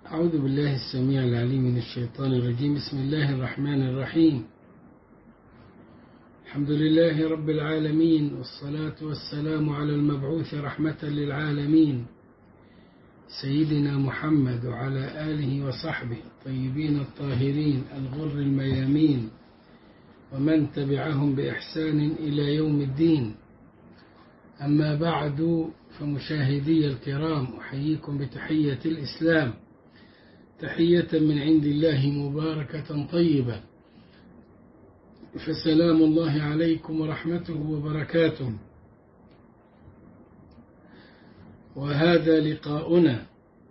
أعوذ بالله السميع العليم من الشيطان الرجيم. بسم الله الرحمن الرحيم. الحمد لله رب العالمين، والصلاة والسلام على المبعوث رحمة للعالمين سيدنا محمد وعلى آله وصحبه الطيبين الطاهرين الغر الميامين ومن تبعهم بإحسان إلى يوم الدين. أما بعد، فمشاهدي الكرام، أحييكم بتحية الإسلام، تحية من عند الله مباركة طيبة، فسلام الله عليكم ورحمته وبركاته. وهذا لقاؤنا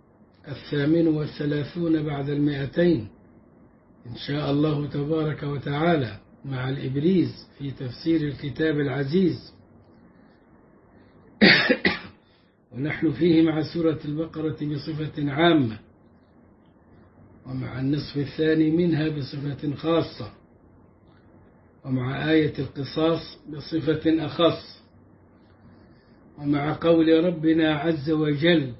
38 بعد 200 إن شاء الله تبارك وتعالى مع الإبريز في تفسير الكتاب العزيز، ونحن فيه مع سورة البقرة بصفة عامة، ومع النصف الثاني منها بصفة خاصة، ومع آية القصاص بصفة أخص، ومع قول ربنا عز وجل: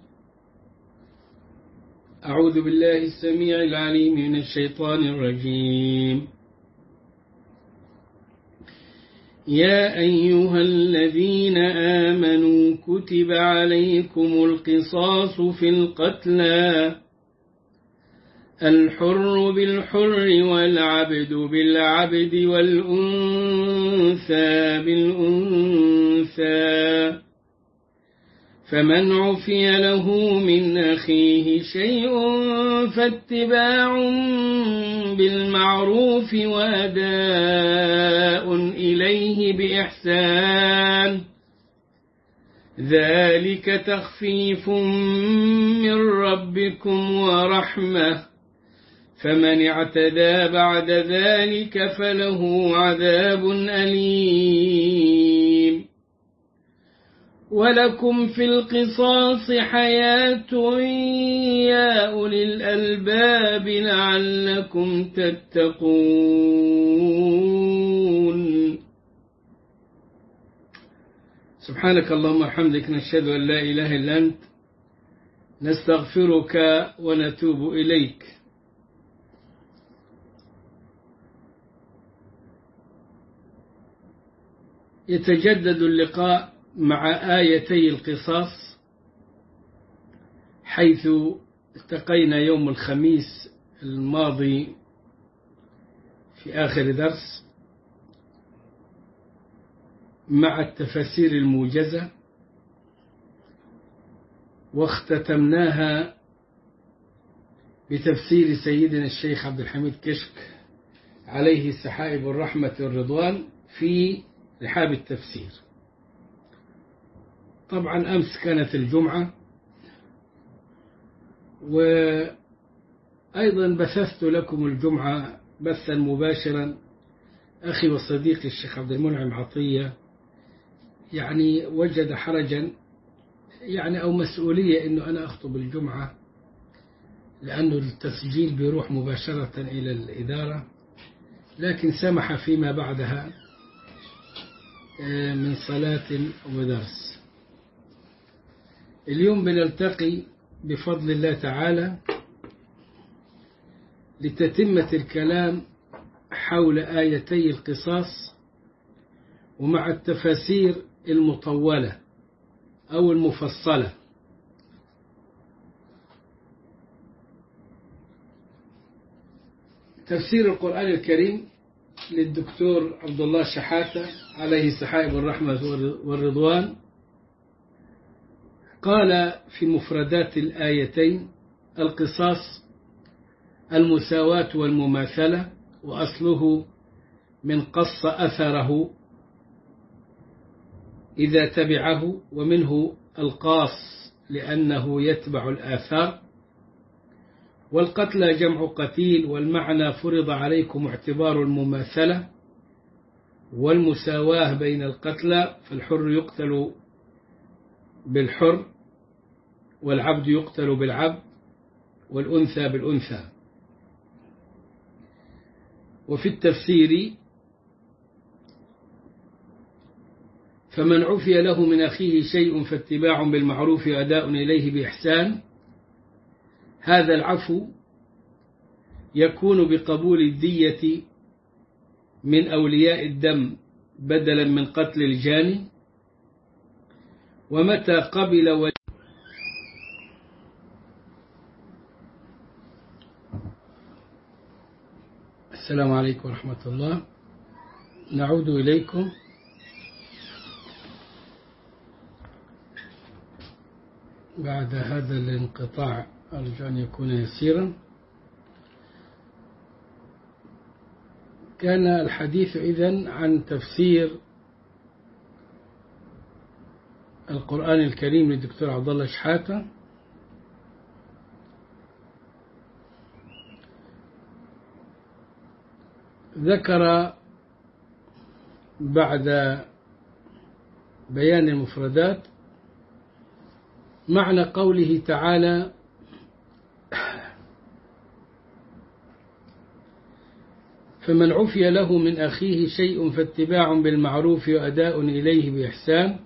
أعوذ بالله السميع العليم من الشيطان الرجيم. يا أيها الذين آمنوا كتب عليكم القصاص في القتلى، الحر بالحر والعبد بالعبد والأنثى بالأنثى، فمن عفي له من أخيه شيء فاتباع بالمعروف وأداء إليه بإحسان، ذلك تخفيف من ربكم ورحمة، فمن اعتدى بعد ذلك فله عذاب أليم. ولكم في القصاص حياة يا أولي الألباب لعلكم تتقون. سبحانك اللهم وبحمدك، نشهد أن لا إله إلا أنت، نستغفرك ونتوب إليك. يتجدد اللقاء مع آيتي القصاص، حيث التقينا يوم الخميس الماضي في آخر درس مع التفاسير الموجزة، واختتمناها بتفسير سيدنا الشيخ عبد الحميد كشك عليه سحائب الرحمة والرضوان في رحاب التفسير. طبعا أمس كانت الجمعة، وأيضا بثثت لكم الجمعة بثا مباشرا. أخي وصديقي الشيخ عبد المنعم عطية يعني وجد حرجا أو مسؤولية أنه أنا أخطب الجمعة، لأنه التسجيل بيروح مباشرة إلى الإدارة، لكن سمح فيما بعدها من صلاة ودرس. اليوم بنلتقي بفضل الله تعالى لتتمة الكلام حول آيتي القصاص، ومع التفاسير المطولة أو المفصلة. تفسير القرآن الكريم للدكتور عبد الله شحاتة عليه سحائب الرحمة والرضوان قال في مفردات الآيتين: القصاص المساواة والمماثلة، وأصله من قص أثره إذا تبعه، ومنه القاص لأنه يتبع الآثار. والقتل جمع قتيل، والمعنى فرض عليكم اعتبار المماثلة والمساواة بين القتلى، فالحر يقتل بالحر، والعبد يقتل بالعبد، والأنثى بالأنثى. وفي التفسير: فمن عفي له من أخيه شيء فاتباع بالمعروف وأداء إليه بإحسان، هذا العفو يكون بقبول الدية من أولياء الدم بدلا من قتل الجاني. ومتى قبل السلام عليكم ورحمة الله. نعود إليكم. بعد هذا الانقطاع أرجو أن يكون يسيرا. كان الحديث إذن عن تفسير القرآن الكريم للدكتور عبد الله شحاتة. ذكر بعد بيان المفردات معنى قوله تعالى: فمن عفي له من أخيه شيء فاتباع بالمعروف وأداء إليه بإحسان.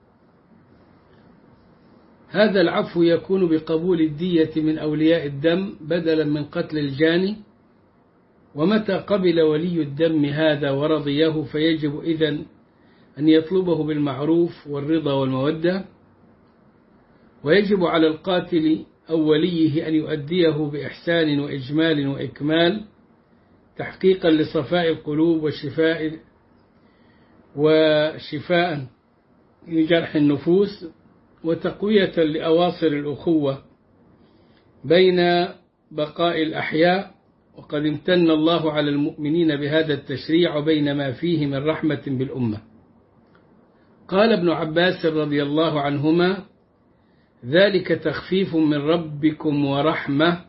هذا العفو يكون بقبول الدية من أولياء الدم بدلا من قتل الجاني. ومتى قبل ولي الدم هذا ورضيه فيجب إذن أن يطلبه بالمعروف والرضا والمودة. ويجب على القاتل أو وليه أن يؤديه بإحسان وإجمال وإكمال، تحقيقا لصفاء القلوب وشفاء لجرح النفوس، وتقوية لأواصر الأخوة بين بقاء الأحياء. وقد امتن الله على المؤمنين بهذا التشريع بين ما فيه من رحمة بالأمة. قال ابن عباس رضي الله عنهما: ذلك تخفيف من ربكم ورحمة،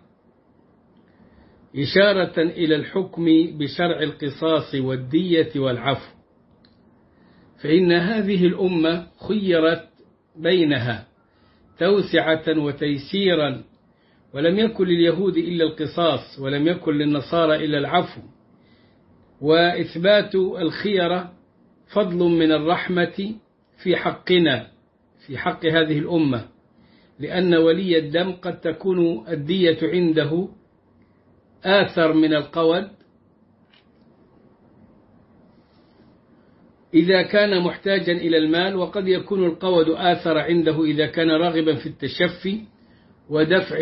إشارة إلى الحكم بشرع القصاص والدية والعفو، فإن هذه الأمة خيرت بينها توسعة وتيسيرا، ولم يكن لليهود إلا القصاص، ولم يكن للنصارى إلا العفو. وإثبات الخيرة فضل من الرحمة في حقنا، في حق هذه الأمة، لأن ولي الدم قد تكون الدية عنده آثر من القود إذا كان محتاجا إلى المال، وقد يكون القود آثر عنده إذا كان راغبا في التشفي ودفع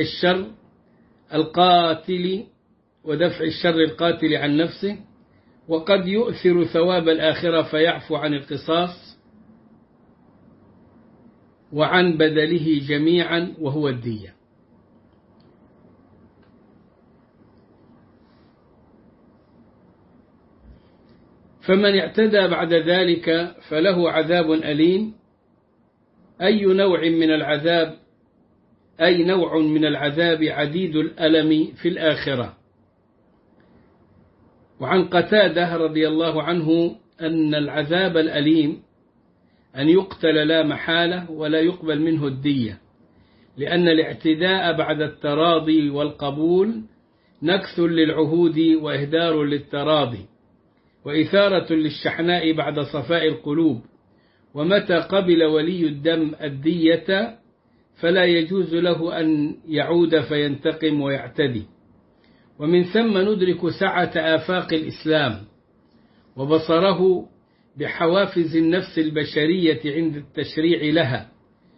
الشر القاتل عن نفسه، وقد يؤثر ثواب الآخرة فيعفو عن القصاص وعن بدله جميعا وهو الدية. فمن اعتدى بعد ذلك فله عذاب أليم. أي نوع من العذاب عديد الألم في الآخرة. وعن قتادة رضي الله عنه أن العذاب الأليم أن يقتل لا محالة ولا يقبل منه الدية، لأن الاعتداء بعد التراضي والقبول نكث للعهود وإهدار للتراضي وإثارة للشحناء بعد صفاء القلوب. ومتى قبل ولي الدم الدية فلا يجوز له أن يعود فينتقم ويعتدي. ومن ثم ندرك سعة آفاق الإسلام وبصره بحوافز النفس البشرية عند التشريع لها،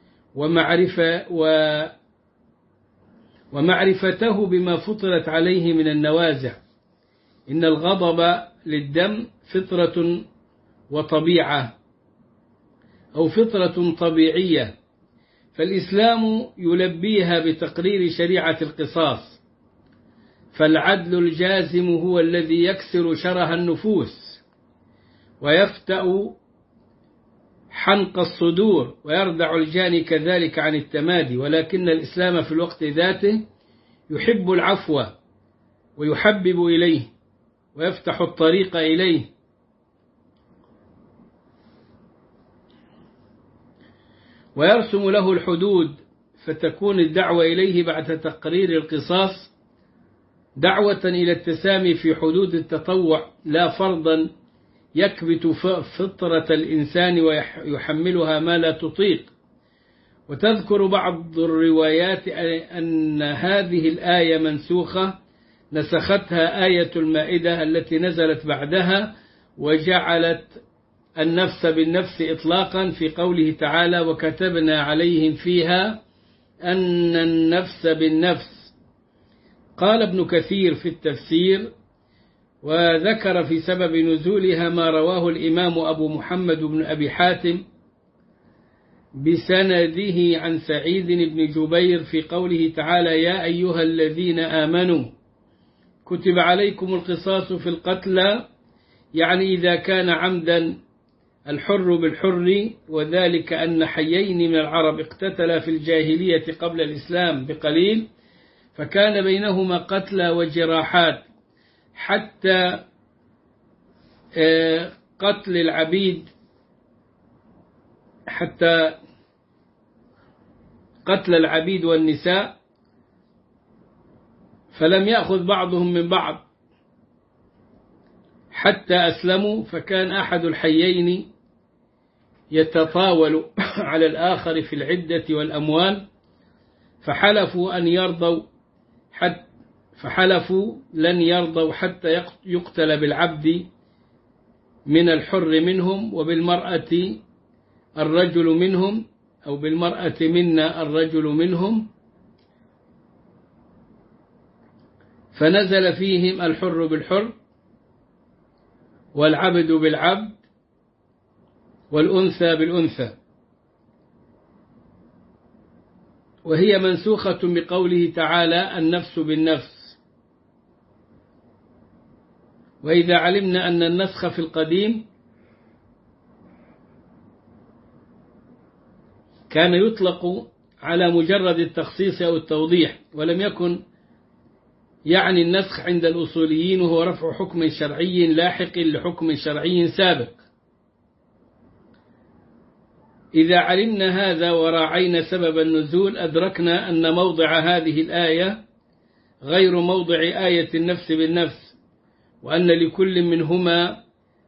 ومعرفته بما فطرت عليه من النوازع. إن الغضب للدم فطرة وطبيعة، أو فطرة طبيعية، فالإسلام يلبيها بتقرير شريعة القصاص. فالعدل الجازم هو الذي يكسر شره النفوس ويفتأ حنق الصدور ويردع الجاني كذلك عن التمادي. ولكن الإسلام في الوقت ذاته يحب العفو ويحبب إليه ويفتح الطريق إليه، ويرسم له الحدود، فتكون الدعوة إليه بعد تقرير القصاص دعوة إلى التسامي في حدود التطوع، لا فرضا يكبت فطرة الإنسان ويحملها ما لا تطيق. وتذكر بعض الروايات أن هذه الآية منسوخة نسختها آية المائدة التي نزلت بعدها وجعلت النفس بالنفس إطلاقا في قوله تعالى وكتبنا عليهم فيها أن النفس بالنفس. قال ابن كثير في التفسير وذكر في سبب نزولها ما رواه الإمام أبو محمد بن أبي حاتم بسنده عن سعيد بن جبير في قوله تعالى يا أيها الذين آمنوا كتب عليكم القصاص في القتلى، يعني إذا كان عمدا الحر بالحر، وذلك أن حيين من العرب اقتتلا في الجاهلية قبل الإسلام بقليل، فكان بينهما قتلى وجراحات حتى قتل العبيد، حتى قتل العبيد والنساء، فلم يأخذ بعضهم من بعض حتى أسلموا، فكان أحد الحيين يتطاول على الآخر في العدة والأموال، فحلفوا لن يرضوا حتى يقتل بالعبد من الحر منهم وبالمرأة الرجل منهم، أو بالمرأة منا الرجل منهم، فنزل فيهم الحر بالحر والعبد بالعبد والأنثى بالأنثى، وهي منسوخة بقوله تعالى النفس بالنفس. وإذا علمنا أن النسخ في القديم كان يطلق على مجرد التخصيص أو التوضيح، ولم يكن يعني النسخ عند الأصوليين وهو رفع حكم شرعي لاحق لحكم شرعي سابق. إذا علمنا هذا وراعينا سبب النزول أدركنا أن موضع هذه الآية غير موضع آية النفس بالنفس، وأن لكل منهما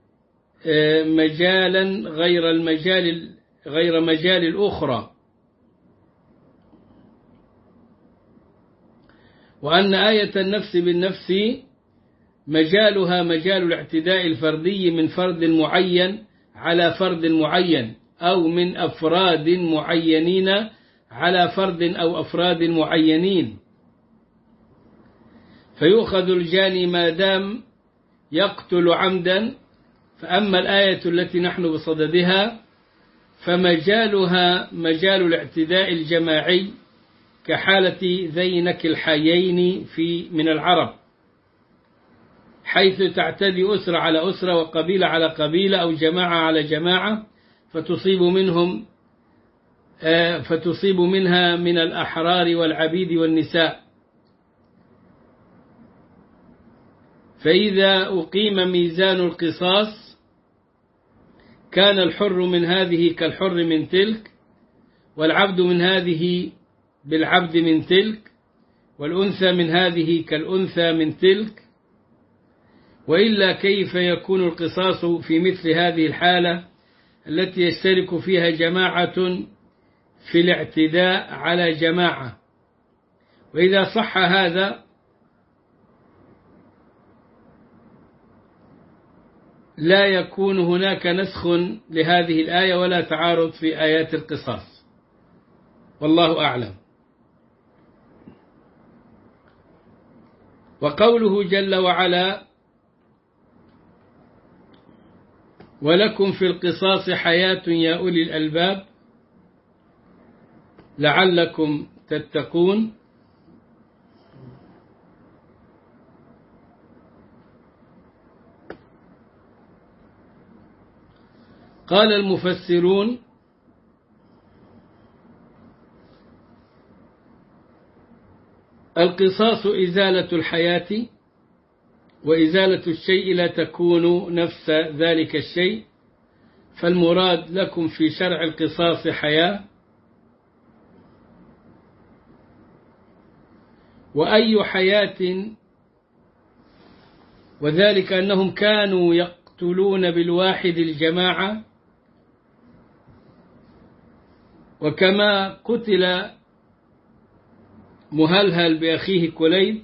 مجالا غير مجال الأخرى، وأن آية النفس بالنفس مجالها مجال الاعتداء الفردي من فرد معين على فرد معين، أو من أفراد معينين على فرد أو أفراد معينين، فيؤخذ الجاني ما دام يقتل عمدا. فأما الآية التي نحن بصددها فمجالها مجال الاعتداء الجماعي كحالة ذينك الحيين من العرب، حيث تعتدي أسرة على أسرة وقبيلة على قبيلة أو جماعة على جماعة، فتصيب منها من الأحرار والعبيد والنساء. فإذا أقيم ميزان القصاص كان الحر من هذه كالحر من تلك، والعبد من هذه بالعبد من تلك، والأنثى من هذه كالأنثى من تلك، وإلا كيف يكون القصاص في مثل هذه الحالة التي يشترك فيها جماعة في الاعتداء على جماعة؟ وإذا صح هذا لا يكون هناك نسخ لهذه الآية ولا تعارض في آيات القصاص، والله أعلم. وقوله جل وعلا ولكم في القصاص حياة يا أولي الألباب لعلكم تتقون، قال المفسرون القصاص إزالة الحياة، وإزالة الشيء لا تكون نفس ذلك الشيء، فالمراد لكم في شرع القصاص حياة. وأي حياة؟ وذلك أنهم كانوا يقتلون بالواحد الجماعة، وكما قتل مهلهل بأخيه كليب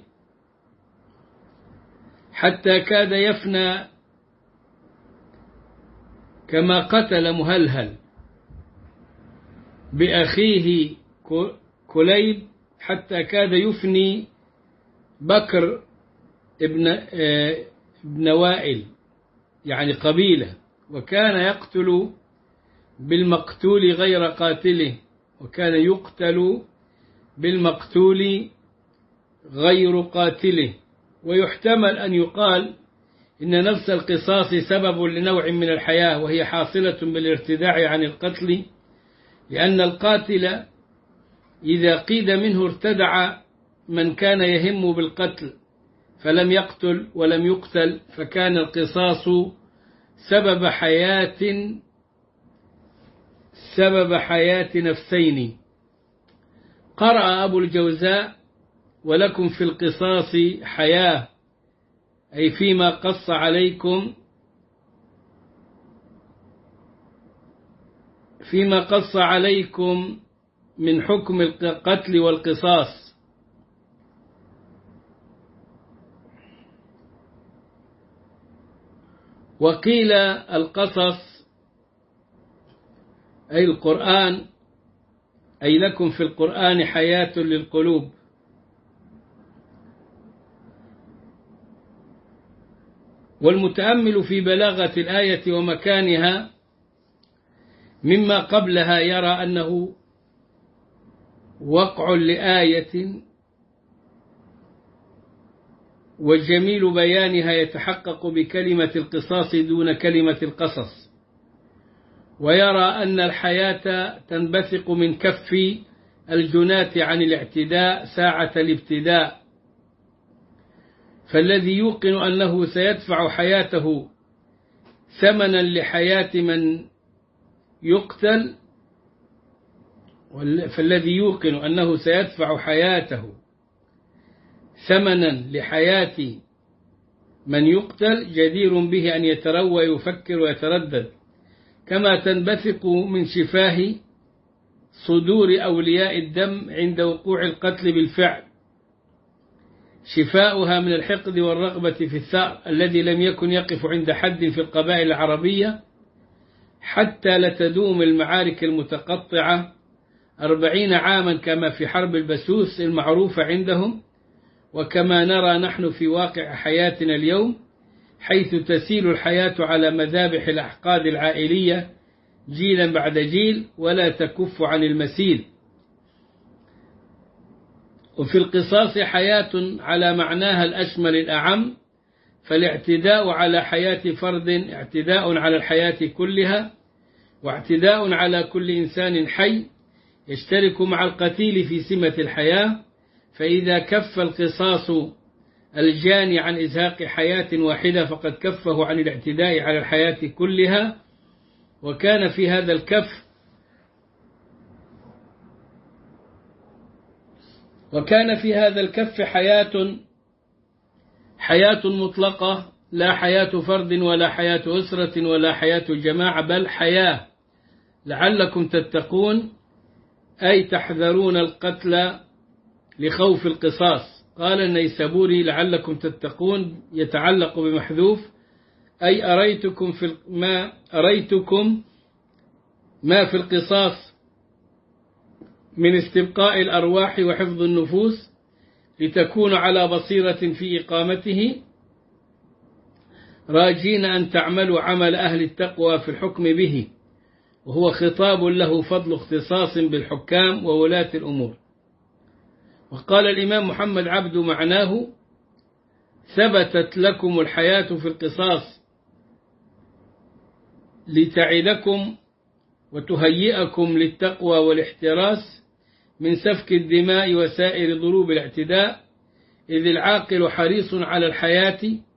حتى كاد يفنى، كما قتل مهلهل بأخيه كليب حتى كاد يفني بكر ابن وائل، يعني قبيلة، وكان يقتل بالمقتول غير قاتله، وكان يقتل بالمقتول غير قاتله. ويحتمل أن يقال إن نفس القصاص سبب لنوع من الحياة، وهي حاصلة بالارتداع عن القتل، لأن القاتل إذا قيد منه ارتدع من كان يهم بالقتل فلم يقتل ولم يقتل، فكان القصاص سبب حياة نفسين. قرأ أبو الجوزاء: ولكم في القصاص حياة، أي فيما قص عليكم من حكم القتل والقصاص. وقيل القصص أي القرآن، أي لكم في القرآن حياة للقلوب. والمتأمل في بلاغة الآية ومكانها مما قبلها يرى أنه وقع لآية، والجميل بيانها يتحقق بكلمة القصاص دون كلمة القصص، ويرى أن الحياة تنبثق من كف الجناة عن الاعتداء ساعة الابتداء، فالذي يوقن أنه سيدفع حياته ثمنا لحياة من يقتل، فالذي يوقن أنه سيدفع حياته ثمنا لحياة من يقتل جدير به أن يتروى ويفكر ويتردد، كما تنبثق من شفاه صدور أولياء الدم عند وقوع القتل بالفعل شفاؤها من الحقد والرغبة في الثأر الذي لم يكن يقف عند حد في القبائل العربية حتى لتدوم المعارك المتقطعة 40 عاما كما في حرب البسوس المعروفة عندهم، وكما نرى نحن في واقع حياتنا اليوم، حيث تسيل الحياة على مذابح الأحقاد العائلية جيلا بعد جيل ولا تكف عن المسيل. وفي القصاص حياة على معناها الأشمل الأعم، فالاعتداء على حياة فرد اعتداء على الحياة كلها، واعتداء على كل إنسان حي يشترك مع القتيل في سمة الحياة. فإذا كف القصاص الجاني عن إزهاق حياة واحدة فقد كفه عن الاعتداء على الحياة كلها، وكان في هذا الكف حياة مطلقة، لا حياة فرد ولا حياة أسرة ولا حياة جماعة، بل حياة لعلكم تتقون، أي تحذرون القتل لخوف القصاص. قال النيسابوري: لعلكم تتقون يتعلق بمحذوف، أي أريتكم ما في القصاص من استبقاء الأرواح وحفظ النفوس لتكون على بصيرة في إقامته، راجين أن تعملوا عمل أهل التقوى في الحكم به، وهو خطاب له فضل اختصاص بالحكام وولاة الأمور. وقال الإمام محمد عبد معناه: ثبتت لكم الحياة في القصاص لتعدكم وتهيئكم للتقوى والاحتراس من سفك الدماء وسائر ضروب الاعتداء، إذ العاقل حريص على الحياة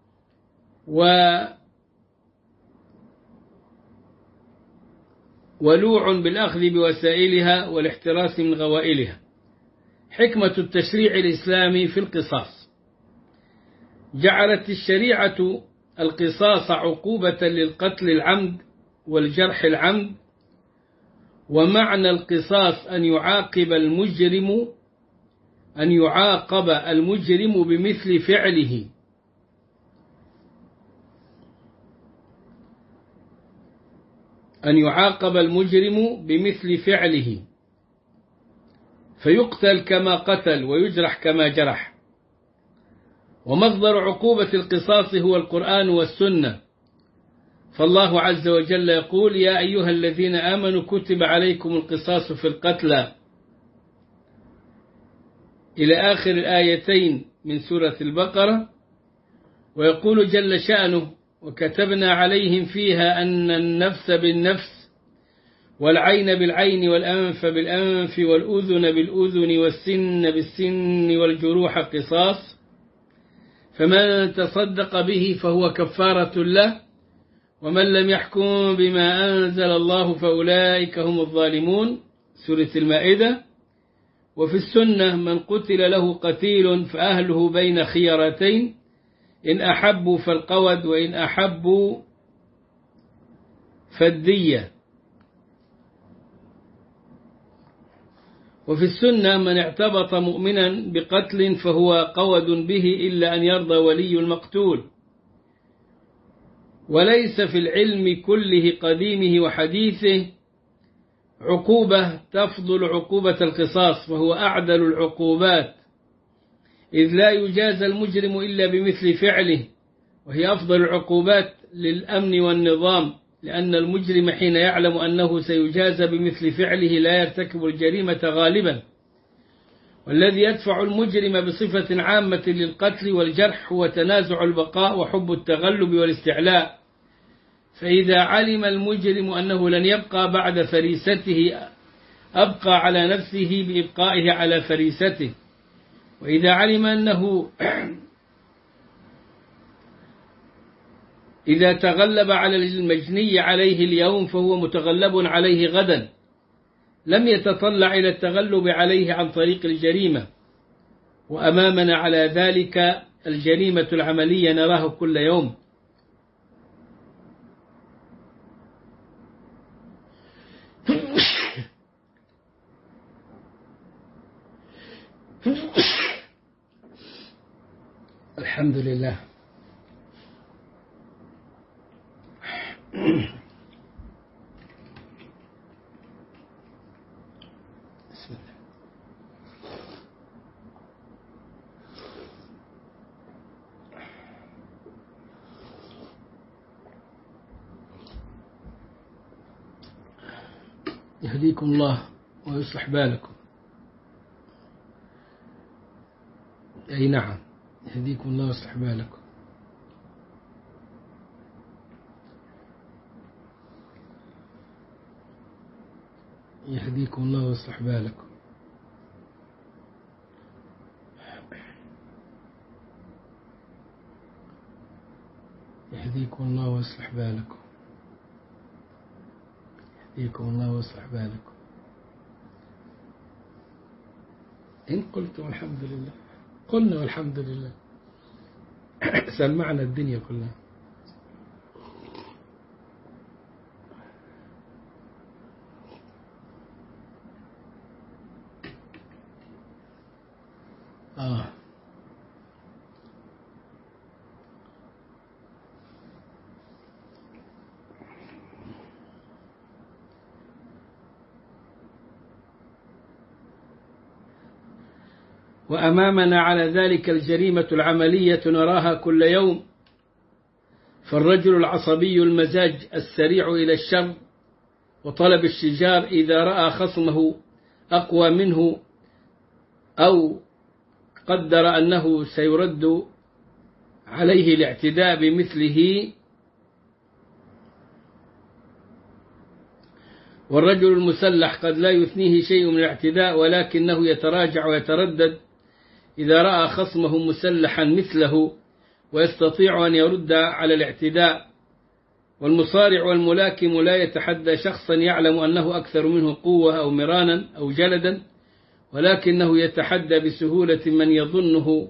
ولوع بالأخذ بوسائلها والاحتراس من غوائلها. حكمة التشريع الإسلامي في القصاص: جعلت الشريعة القصاص عقوبة للقتل العمد والجرح العمد، ومعنى القصاص أن يعاقب المجرم بمثل فعله، أن يعاقب المجرم بمثل فعله فيقتل كما قتل ويجرح كما جرح. ومصدر عقوبة القصاص هو القرآن والسنة، فالله عز وجل يقول: يا أيها الذين آمنوا كتب عليكم القصاص في القتلى، إلى آخر الآيتين من سورة البقرة. ويقول جل شأنه: وكتبنا عليهم فيها أن النفس بالنفس والعين بالعين والأنف بالأنف والأذن بالأذن والسن بالسن والجروح قصاص، فمن تصدق به فهو كفارة له، ومن لم يحكم بما أنزل الله فأولئك هم الظالمون، سورة المائدة. وفي السنة: من قتل له قتيل فأهله بين خيارتين، إن أحبوا فالقود وإن أحبوا فالدية. وفي السنة: من اعتبط مؤمنا بقتل فهو قود به إلا أن يرضى ولي المقتول. وليس في العلم كله قديمه وحديثه عقوبة تفضل عقوبة القصاص، وهو أعدل العقوبات، إذ لا يجازى المجرم إلا بمثل فعله، وهي أفضل العقوبات للأمن والنظام، لأن المجرم حين يعلم أنه سيجازى بمثل فعله لا يرتكب الجريمة غالبا. والذي يدفع المجرم بصفة عامة للقتل والجرح هو تنازع البقاء وحب التغلب والاستعلاء. فإذا علم المجرم أنه لن يبقى بعد فريسته أبقى على نفسه بإبقائه على فريسته، وإذا علم أنه إذا تغلب على المجني عليه اليوم فهو متغلب عليه غدا، لم يتطلع إلى التغلب عليه عن طريق الجريمة. وأمامنا على ذلك الجريمة العملية نراها كل يوم. الحمد لله. بسم الله. يهديكم الله ويصلح بالكم. أي نعم، يهديكم الله ويصلح بالكم. يهديكم الله ويصلح بالكم. يهديكم الله ويصلح بالكم. يهديكم الله ويصلح بالكم. إن قلتم الحمد لله قلنا والحمد لله. سمعنا الدنيا كلها. وأمامنا على ذلك الجريمة العملية نراها كل يوم. فالرجل العصبي المزاج السريع إلى الشر وطلب الشجار إذا رأى خصمه أقوى منه أو قدر أنه سيرد عليه الاعتداء بمثله. والرجل المسلح قد لا يثنيه شيء من الاعتداء، ولكنه يتراجع ويتردد إذا رأى خصمه مسلحا مثله ويستطيع أن يرد على الاعتداء. والمصارع والملاكم لا يتحدى شخصا يعلم أنه أكثر منه قوة أو مرانا أو جلدا، ولكنه يتحدى بسهولة من يظنه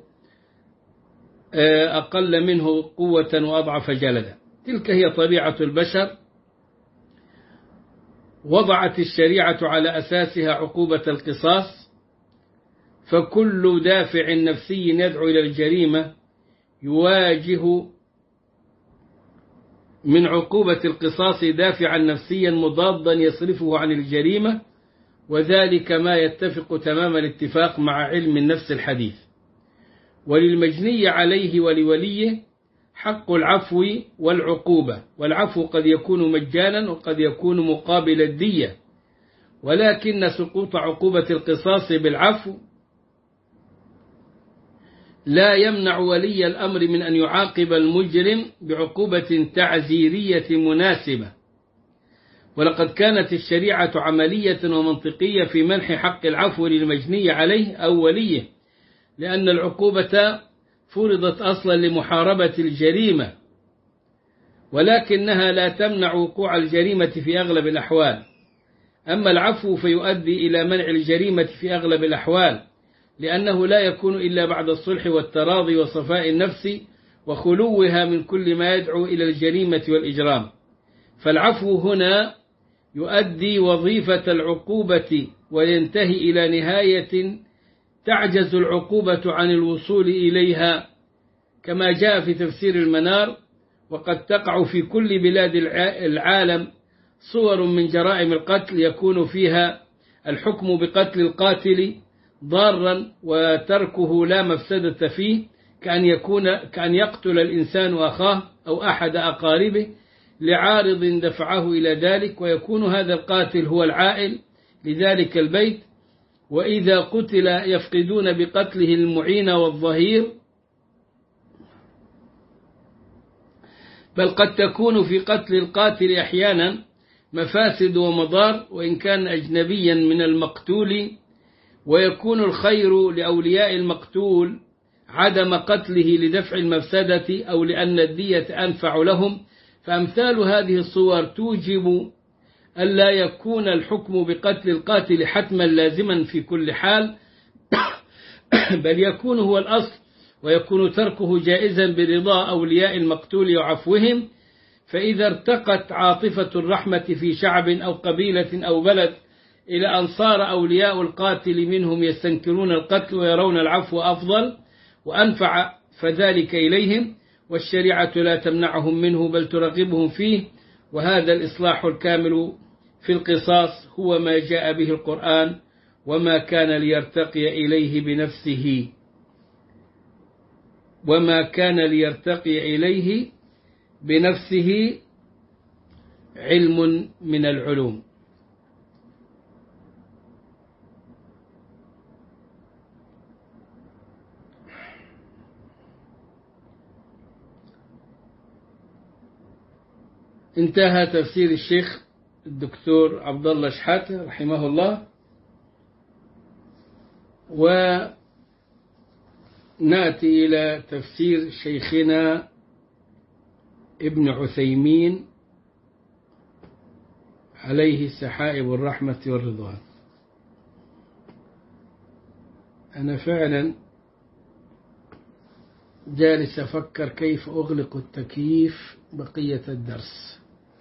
أقل منه قوة وأضعف جلدا. تلك هي طبيعة البشر، وضعت الشريعة على أساسها عقوبة القصاص، فكل دافع نفسي يدعو إلى الجريمة يواجه من عقوبة القصاص دافعا نفسيا مضادا يصرفه عن الجريمة، وذلك ما يتفق تمام الاتفاق مع علم النفس الحديث. وللمجني عليه ولوليه حق العفو والعقوبة، والعفو قد يكون مجانا وقد يكون مقابل الدية، ولكن سقوط عقوبة القصاص بالعفو لا يمنع ولي الأمر من أن يعاقب المجرم بعقوبة تعزيرية مناسبة. ولقد كانت الشريعة عملية ومنطقية في منح حق العفو للمجني عليه أو وليه، لأن العقوبة فرضت أصلا لمحاربة الجريمة، ولكنها لا تمنع وقوع الجريمة في أغلب الأحوال. أما العفو فيؤدي إلى منع الجريمة في أغلب الأحوال، لأنه لا يكون إلا بعد الصلح والتراضي وصفاء النفس وخلوها من كل ما يدعو إلى الجريمة والإجرام. فالعفو هنا يؤدي وظيفة العقوبة وينتهي إلى نهاية تعجز العقوبة عن الوصول إليها، كما جاء في تفسير المنار: وقد تقع في كل بلاد العالم صور من جرائم القتل يكون فيها الحكم بقتل القاتل ضارا وتركه لا مفسدة فيه، كأن يقتل الإنسان أخاه أو أحد أقاربه لعارض دفعه إلى ذلك، ويكون هذا القاتل هو العائل لذلك البيت، وإذا قتل يفقدون بقتله المعين والظهير. بل قد تكون في قتل القاتل أحيانا مفاسد ومضار وإن كان أجنبيا من المقتول، ويكون الخير لأولياء المقتول عدم قتله لدفع المفسدة أو لأن الدية أنفع لهم. فأمثال هذه الصور توجب ألا يكون الحكم بقتل القاتل حتما لازما في كل حال، بل يكون هو الأصل، ويكون تركه جائزا برضا أولياء المقتول وعفوهم. فإذا ارتقت عاطفة الرحمة في شعب أو قبيلة أو بلد إلى أن صار أولياء القاتل منهم يستنكرون القتل ويرون العفو أفضل وأنفع، فذلك إليهم، والشريعة لا تمنعهم منه بل ترغبهم فيه. وهذا الإصلاح الكامل في القصاص هو ما جاء به القرآن، وما كان ليرتقي إليه بنفسه علم من العلوم. انتهى تفسير الشيخ الدكتور عبد الله شحاتة رحمه الله. ونأتي إلى تفسير شيخنا ابن عثيمين عليه سحائب الرحمة والرضوان. أنا فعلا جالس أفكر كيف أغلق التكييف بقية الدرس.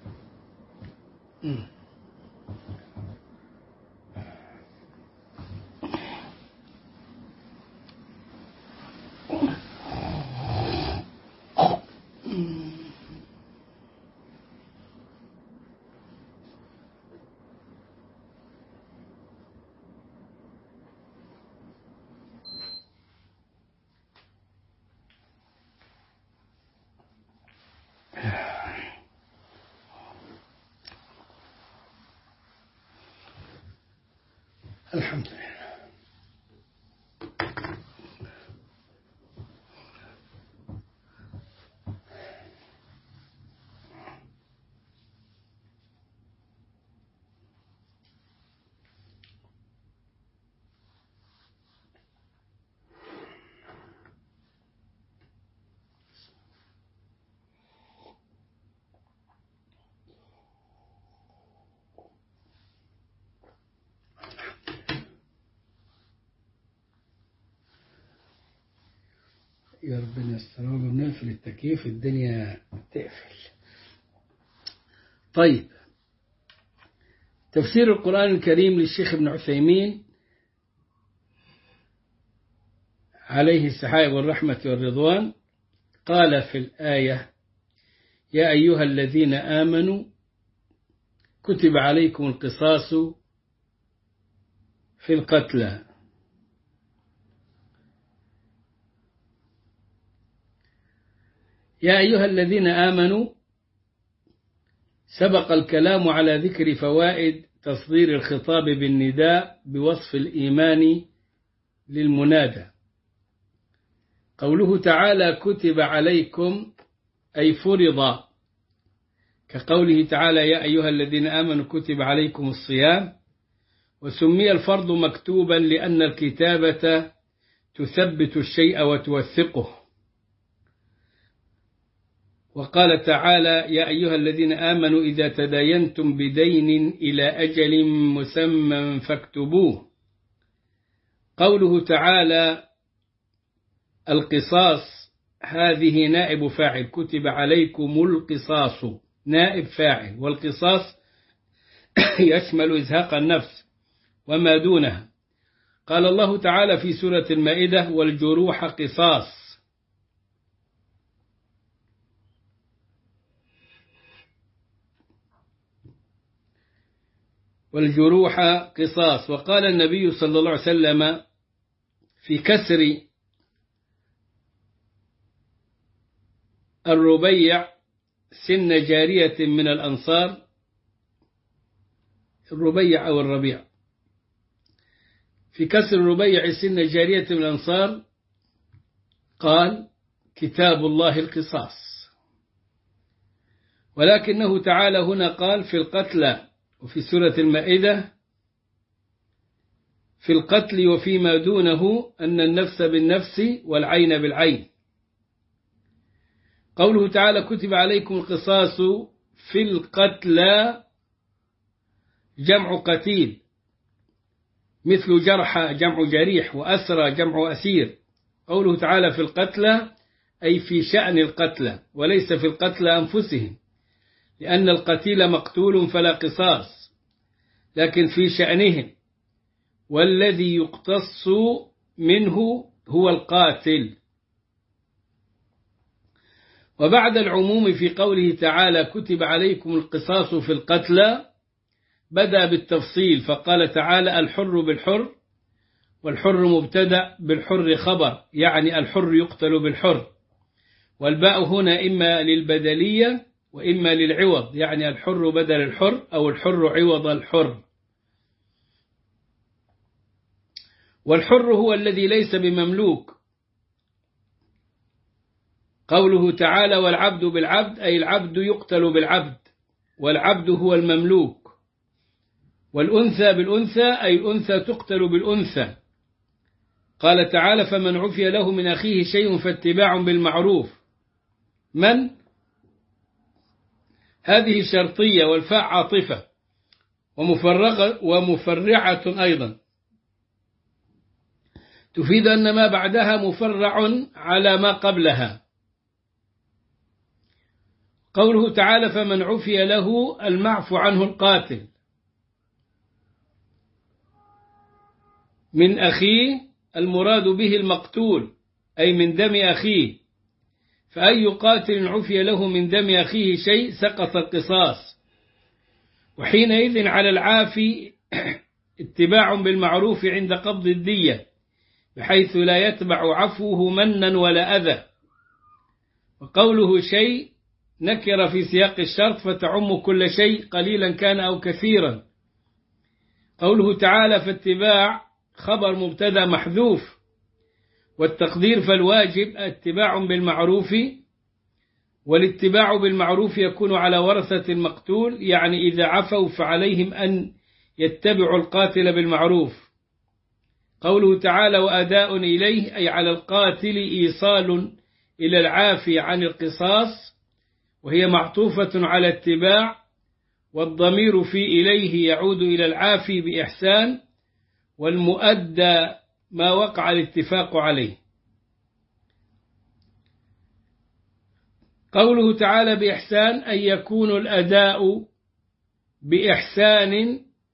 الحمد لله. يا ربنا يستر، بنقفل التكييف الدنيا تقفل. طيب، تفسير القرآن الكريم للشيخ ابن عثيمين عليه السحائب والرحمة والرضوان قال في الآية: يا أيها الذين آمنوا كتب عليكم القصاص في القتلى. يا أيها الذين آمنوا سبق الكلام على ذكر فوائد تصدير الخطاب بالنداء بوصف الإيمان للمنادى. قوله تعالى كتب عليكم أي فرض، كقوله تعالى يا أيها الذين آمنوا كتب عليكم الصيام. وسمي الفرض مكتوبا لأن الكتابة تثبت الشيء وتوثقه. وقال تعالى يا أيها الذين آمنوا إذا تداينتم بدين إلى أجل مسمى فاكتبوه. قوله تعالى القصاص هذه نائب فاعل، كتب عليكم القصاص نائب فاعل، والقصاص يشمل إزهاق النفس وما دونها. قال الله تعالى في سورة المائدة والجروح قصاص. والجروح قصاص. وقال النبي صلى الله عليه وسلم في كسر الربيع سن جارية من الأنصار، الربيع أو الربيع، في كسر الربيع سن جارية من الأنصار قال كتاب الله القصاص. ولكنه تعالى هنا قال في القتلى، وفي سورة المائدة في القتل وفيما دونه أن النفس بالنفس والعين بالعين. قوله تعالى كتب عليكم القصاص في القتلى جمع قتيل، مثل جرح جمع جريح، وأسرى جمع أسير. قوله تعالى في القتلى أي في شأن القتلى، وليس في القتلى أنفسهم، لأن القتيل مقتول فلا قصاص، لكن في شأنهم، والذي يقتص منه هو القاتل. وبعد العموم في قوله تعالى كتب عليكم القصاص في القتلى بدأ بالتفصيل، فقال تعالى الحر بالحر، والحر مبتدأ بالحر خبر، يعني الحر يقتل بالحر. والباء هنا إما للبدلية وإما للعوض، يعني الحر بدل الحر أو الحر عوض الحر. والحر هو الذي ليس بمملوك. قوله تعالى والعبد بالعبد أي العبد يقتل بالعبد، والعبد هو المملوك. والأنثى بالأنثى أي الأنثى تقتل بالأنثى. قال تعالى فمن عفي له من أخيه شيء فاتباع بالمعروف. من هذه شرطية، والفاء عاطفة ومفرعة أيضا، تفيد أن ما بعدها مفرع على ما قبلها. قوله تعالى فمن عفي له المعفو عنه القاتل من أخيه، المراد به المقتول أي من دم أخيه، فأي قاتل عفي له من دم أخيه شيء سقط القصاص. وحينئذ على العافي اتباع بالمعروف عند قبض الدية، بحيث لا يتبع عفوه منا ولا أذى. وقوله شيء نكر في سياق الشرط فتعم كل شيء قليلا كان أو كثيرا. قوله تعالى فاتباع خبر مبتدأ محذوف، والتقدير فالواجب اتباع بالمعروف. والاتباع بالمعروف يكون على ورثة المقتول، يعني إذا عفوا فعليهم أن يتبعوا القاتل بالمعروف. قوله تعالى وأداء إليه أي على القاتل إيصال إلى العافي عن القصاص، وهي معطوفة على اتباع، والضمير في إليه يعود إلى العافي بإحسان، والمؤدى ما وقع الاتفاق عليه. قوله تعالى بإحسان أي يكون الأداء بإحسان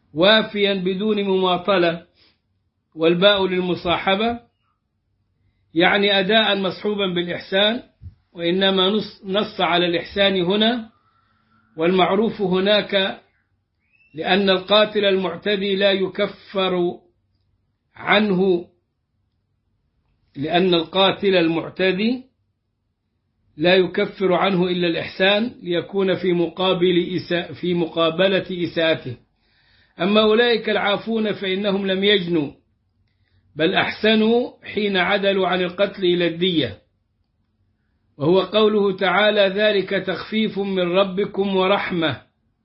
وافيا بدون مماطلة، والباء للمصاحبة، يعني أداء مصحوبا بالإحسان، وإنما نص على الإحسان هنا، والمعروف هناك، لأن القاتل المعتدي لا يكفر عنه، لأن القاتل المعتدي لا يكفر عنه إلا الإحسان ليكون في مقابلة إساءته. أما أولئك العافون فإنهم لم يجنوا، بل أحسنوا حين عدلوا عن القتل إلى الدية، وهو قوله تعالى: ذلك تخفيف من ربكم ورحمة.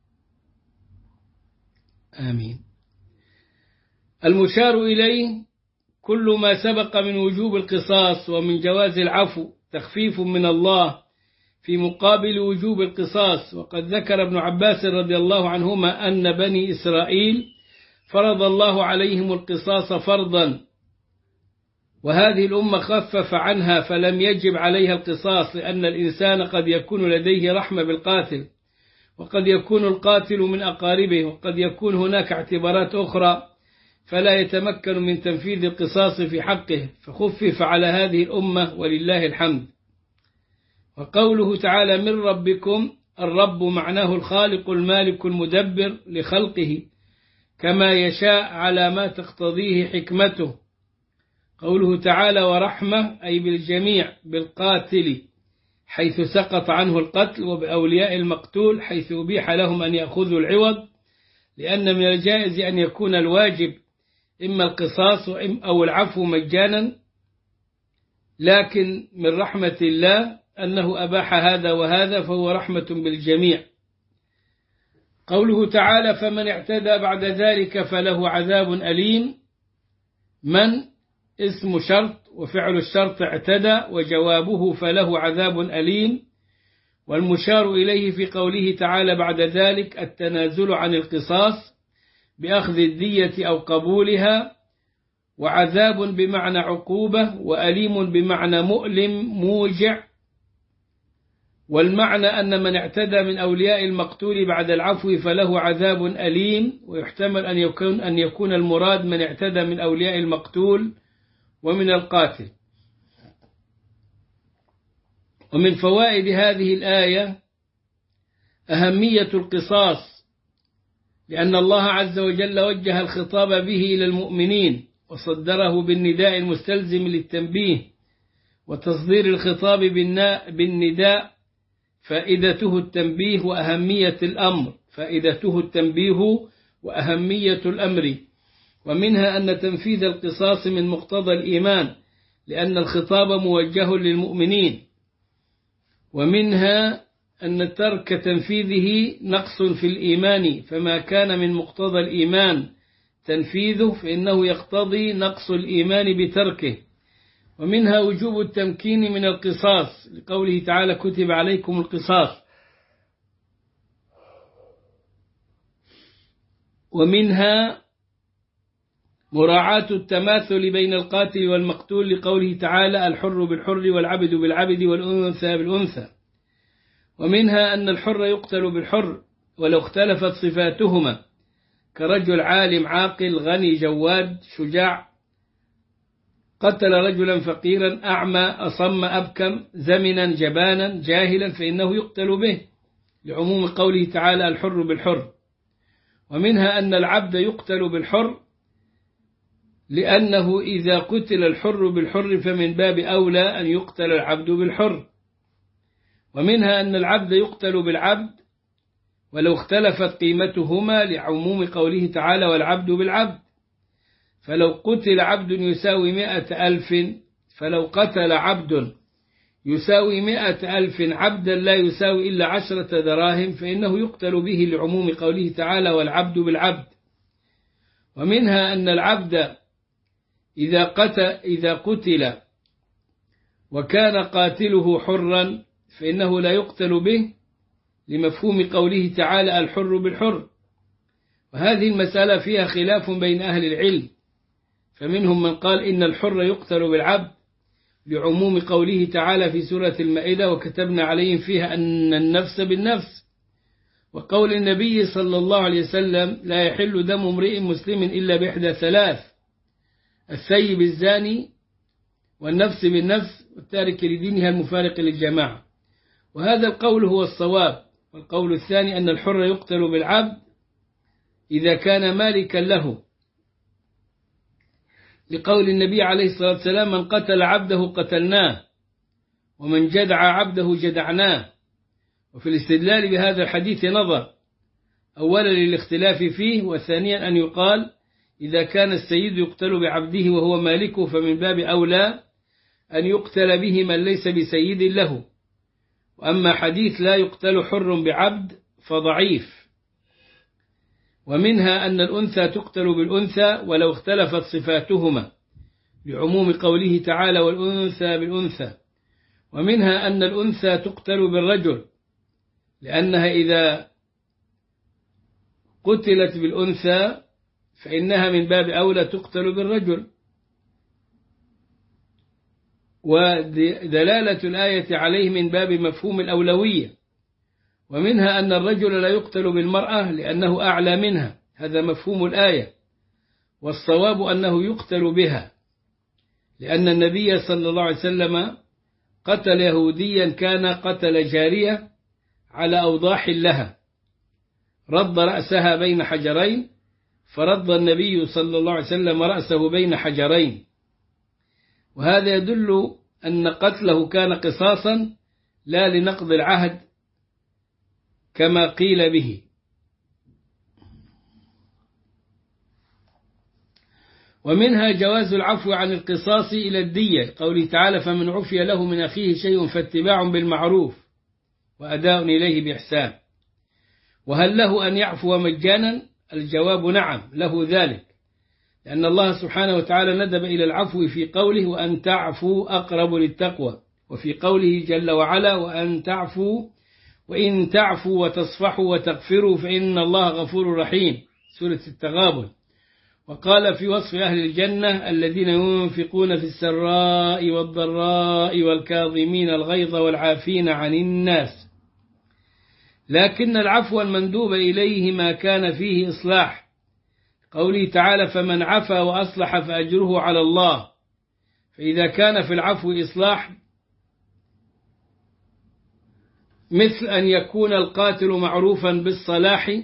آمين. المشار إليه كل ما سبق من وجوب القصاص ومن جواز العفو، تخفيف من الله في مقابل وجوب القصاص. وقد ذكر ابن عباس رضي الله عنهما أن بني إسرائيل فرض الله عليهم القصاص فرضا، وهذه الأمة خفف عنها فلم يجب عليها القصاص، لأن الإنسان قد يكون لديه رحمة بالقاتل، وقد يكون القاتل من أقاربه، وقد يكون هناك اعتبارات أخرى فلا يتمكن من تنفيذ القصاص في حقه، فخفف على هذه الأمة ولله الحمد. وقوله تعالى: من ربكم، الرب معناه الخالق المالك المدبر لخلقه كما يشاء على ما تقتضيه حكمته. قوله تعالى: ورحمة، أي بالجميع، بالقاتل حيث سقط عنه القتل، وبأولياء المقتول حيث أبيح لهم أن يأخذوا العوض، لأن من الجائز أن يكون الواجب إما القصاص أو العفو مجانا، لكن من رحمة الله أنه أباح هذا وهذا، فهو رحمة بالجميع. قوله تعالى: فمن اعتدى بعد ذلك فله عذاب أليم. من اسم شرط، وفعل الشرط اعتدى، وجوابه فله عذاب أليم. والمشار إليه في قوله تعالى بعد ذلك التنازل عن القصاص بأخذ الدية أو قبولها، وعذاب بمعنى عقوبة، وأليم بمعنى مؤلم موجع. والمعنى أن من اعتدى من أولياء المقتول بعد العفو فله عذاب أليم، ويحتمل أن يكون المراد من اعتدى من أولياء المقتول ومن القاتل. ومن فوائد هذه الآية أهمية القصاص، لأن الله عز وجل وجه الخطاب به إلى المؤمنين، وصدره بالنداء المستلزم للتنبيه، وتصدير الخطاب بالنداء فائدته التنبيه وأهمية الأمر، فائدته التنبيه وأهمية الأمر. ومنها أن تنفيذ القصاص من مقتضى الإيمان، لأن الخطاب موجه للمؤمنين. ومنها أن ترك تنفيذه نقص في الإيمان، فما كان من مقتضى الإيمان تنفيذه فإنه يقتضي نقص الإيمان بتركه. ومنها وجوب التمكين من القصاص، لقوله تعالى: كتب عليكم القصاص. ومنها مراعاة التماثل بين القاتل والمقتول، لقوله تعالى: الحر بالحر والعبد بالعبد والأنثى بالأنثى. ومنها أن الحر يقتل بالحر ولو اختلفت صفاتهما، كرجل عالم عاقل غني جواد شجاع قتل رجلا فقيرا أعمى أصم أبكم زمنا جبانا جاهلا، فإنه يقتل به، لعموم قوله تعالى: الحر بالحر. ومنها أن العبد يقتل بالحر، لأنه إذا قتل الحر بالحر فمن باب أولى أن يقتل العبد بالحر. ومنها أن العبد يقتل بالعبد ولو اختلفت قيمتهما، لعموم قوله تعالى: والعبد بالعبد. فلو قتل عبد يساوي 100,000، فلو قتل عبد يساوي 100,000 عبدا لا يساوي إلا 10 دراهم، فإنه يقتل به، لعموم قوله تعالى: والعبد بالعبد. ومنها أن العبد إذا قتل وكان قاتله حرا فإنه لا يقتل به، لمفهوم قوله تعالى: الحر بالحر. وهذه المسألة فيها خلاف بين أهل العلم، فمنهم من قال إن الحر يقتل بالعبد، لعموم قوله تعالى في سورة المائدة: وكتبنا عليهم فيها أن النفس بالنفس. وقول النبي صلى الله عليه وسلم لا يحل دم امرئ مسلم إلا بإحدى ثلاث: الثيب الزاني، والنفس بالنفس، والتارك لدينها المفارق للجماعة. وهذا القول هو الصواب. والقول الثاني أن الحر يقتل بالعبد إذا كان مالكا له، لقول النبي عليه الصلاة والسلام من قتل عبده قتلناه، ومن جدع عبده جدعناه. وفي الاستدلال بهذا الحديث نظر: أولا للاختلاف فيه، وثانيا أن يقال إذا كان السيد يقتل بعبده وهو مالكه فمن باب أولى أن يقتل به من ليس بسيد له. وأما حديث لا يقتل حر بعبد فضعيف. ومنها أن الأنثى تقتل بالأنثى ولو اختلفت صفاتهما، لعموم قوله تعالى والأنثى بالأنثى. ومنها أن الأنثى تقتل بالرجل، لأنها إذا قتلت بالأنثى فإنها من باب أولى تقتل بالرجل. ودلالة الآية عليه من باب مفهوم الأولوية. ومنها أن الرجل لا يقتل بالمرأة لأنه أعلى منها، هذا مفهوم الآية. والصواب أنه يقتل بها، لأن النبي صلى الله عليه وسلم قتل يهوديا كان قتل جارية على أوضاح لها، رد رأسها بين حجرين، فرد النبي صلى الله عليه وسلم رأسه بين حجرين. وهذا يدل أن قتله كان قصاصا لا لنقض العهد كما قيل به. ومنها جواز العفو عن القصاص إلى الدية، قوله تعالى فمن عفي له من أخيه شيء فاتباع بالمعروف وأداء إليه بإحسان. وهل له أن يعفو مجانا؟ الجواب نعم، له ذلك، لأن الله سبحانه وتعالى ندب إلى العفو في قوله وأن تعفوا أقرب للتقوى، وفي قوله جل وعلا وأن تعفوا وإن تعفوا وتصفحوا وتغفروا فإن الله غفور رحيم، سورة التغابن. وقال في وصف أهل الجنة الذين ينفقون في السراء والضراء والكاظمين الغيظ والعافين عن الناس. لكن العفو المندوب إليه ما كان فيه إصلاح، قوله تعالى فمن عفا وأصلح فأجره على الله. فإذا كان في العفو إصلاح مثل أن يكون القاتل معروفا بالصلاح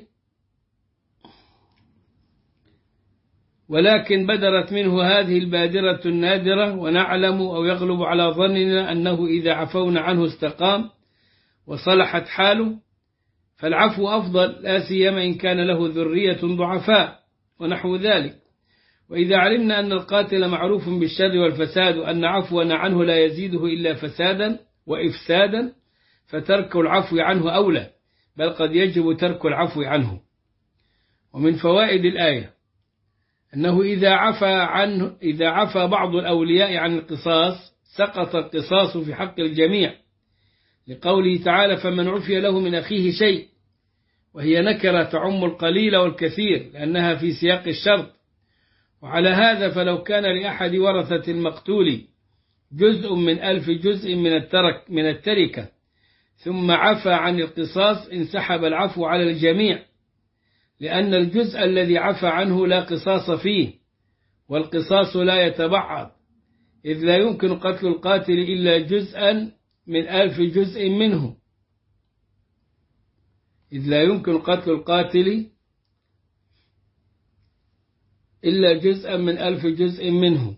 ولكن بدرت منه هذه البادرة النادرة، ونعلم أو يغلب على ظننا أنه إذا عفونا عنه استقام وصلحت حاله، فالعفو أفضل، لا سيما إن كان له ذرية ضعفاء ونحو ذلك. وإذا علمنا أن القاتل معروف بالشر والفساد وأن عفونا عنه لا يزيده إلا فسادا وإفسادا، فترك العفو عنه أولى، بل قد يجب ترك العفو عنه. ومن فوائد الآية أنه إذا عفى بعض الأولياء عن القصاص سقط القصاص في حق الجميع، لقوله تعالى فمن عفي له من أخيه شيء، وهي نكرة تعم القليل والكثير لأنها في سياق الشرط. وعلى هذا فلو كان لأحد ورثة المقتول جزء من 1000 جزء من التركة ثم عفى عن القصاص انسحب العفو على الجميع، لأن الجزء الذي عفى عنه لا قصاص فيه، والقصاص لا يتبعض، إذ لا يمكن قتل القاتل إلا جزءا من 1000 جزء منه، إذ لا يمكن قتل القاتل إلا جزءا من 1000 جزء منه.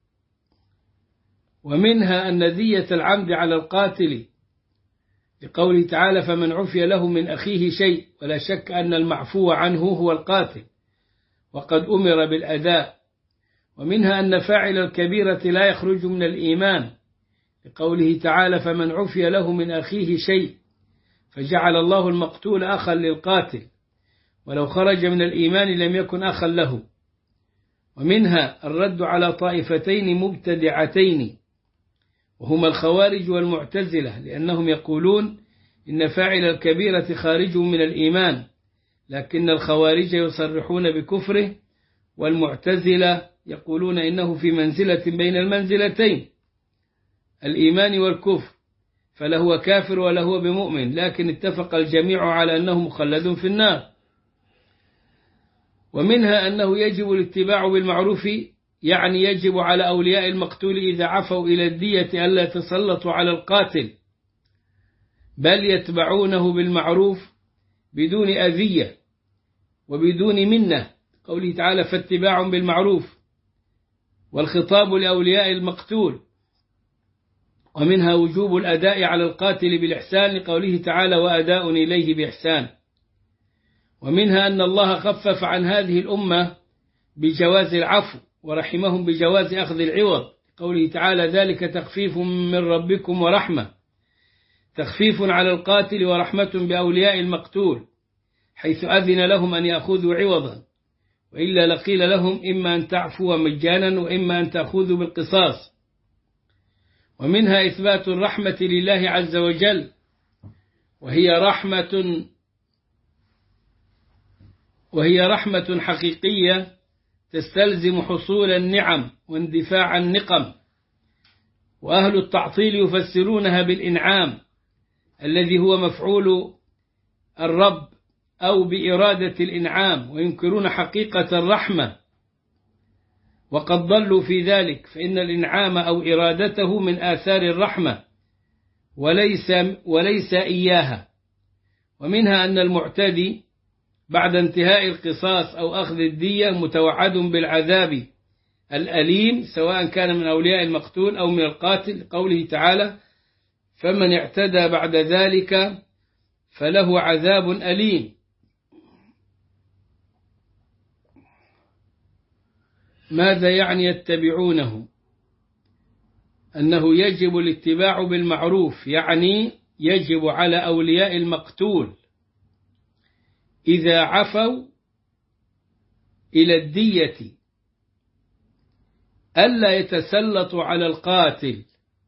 ومنها أن دية العمد على القاتل، لقوله تعالى فمن عفي له من أخيه شيء، ولا شك أن المعفو عنه هو القاتل وقد أمر بالأداء. ومنها أن فاعل الكبيرة لا يخرج من الإيمان، لقوله تعالى فمن عفي له من أخيه شيء، فجعل الله المقتول أخا للقاتل، ولو خرج من الإيمان لم يكن أخا له. ومنها الرد على طائفتين مبتدعتين، وهما الخوارج والمعتزلة، لأنهم يقولون إن فاعل الكبيرة خارج من الإيمان، لكن الخوارج يصرحون بكفره، والمعتزلة يقولون إنه في منزلة بين المنزلتين الإيمان والكفر، فلا هو كافر ولا هو بمؤمن، لكن اتفق الجميع على أنه مخلد في النار. ومنها أنه يجب الاتباع بالمعروف، يعني يجب على أولياء المقتول إذا عفوا إلى الدية ألا يتسلطوا على القاتل، بل يتبعونه بالمعروف بدون أذية وبدون منة، قوله تعالى فاتباع بالمعروف، والخطاب لأولياء المقتول. ومنها وجوب الأداء على القاتل بالإحسان، لقوله تعالى وأداء إليه بإحسان. ومنها أن الله خفف عن هذه الأمة بجواز العفو، ورحمهم بجواز أخذ العوض، قوله تعالى ذلك تخفيف من ربكم ورحمة، تخفيف على القاتل ورحمة بأولياء المقتول، حيث أذن لهم أن يأخذوا عوضا، وإلا لقيل لهم إما أن تعفوا مجانا وإما أن تأخذوا بالقصاص. ومنها إثبات الرحمة لله عز وجل، وهي رحمة حقيقية تستلزم حصول النعم واندفاع النقم. وأهل التعطيل يفسرونها بالإنعام الذي هو مفعول الرب أو بإرادة الإنعام، وينكرون حقيقة الرحمة، وقد ضلوا في ذلك، فإن الإنعام أو إرادته من آثار الرحمة وليس إياها. ومنها أن المعتدي بعد انتهاء القصاص أو أخذ الدية متوعد بالعذاب الأليم، سواء كان من أولياء المقتول أو من القاتل، قوله تعالى فمن اعتدى بعد ذلك فله عذاب أليم. ماذا يعني يتبعونه؟ أنه يجب الاتباع بالمعروف، يعني يجب على أولياء المقتول إذا عفوا إلى الدية ألا يتسلطوا على القاتل،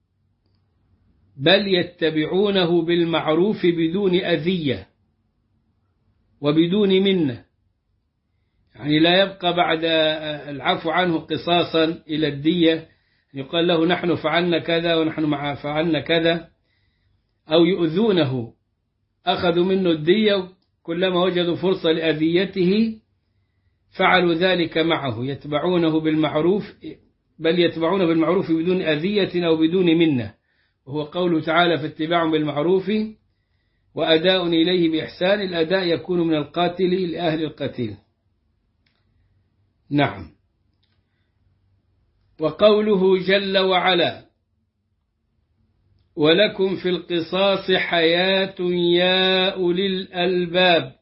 بل يتبعونه بالمعروف بدون أذية وبدون منة، يعني لا يبقى بعد العفو عنه قصاصا إلى الدية يقال له نحن فعلنا كذا ونحن فعلنا كذا، أو يؤذونه، أخذوا منه الدية كلما وجدوا فرصة لأذيته فعلوا ذلك معه، يتبعونه بالمعروف، بل يتبعونه بالمعروف بدون أذية أو بدون منة، وهو قوله تعالى فاتباع بالمعروف وأداء إليه بإحسان. الأداء يكون من القاتل لأهل القتيل. نعم. وقوله جل وعلا ولكم في القصاص حياة يا أولي الألباب،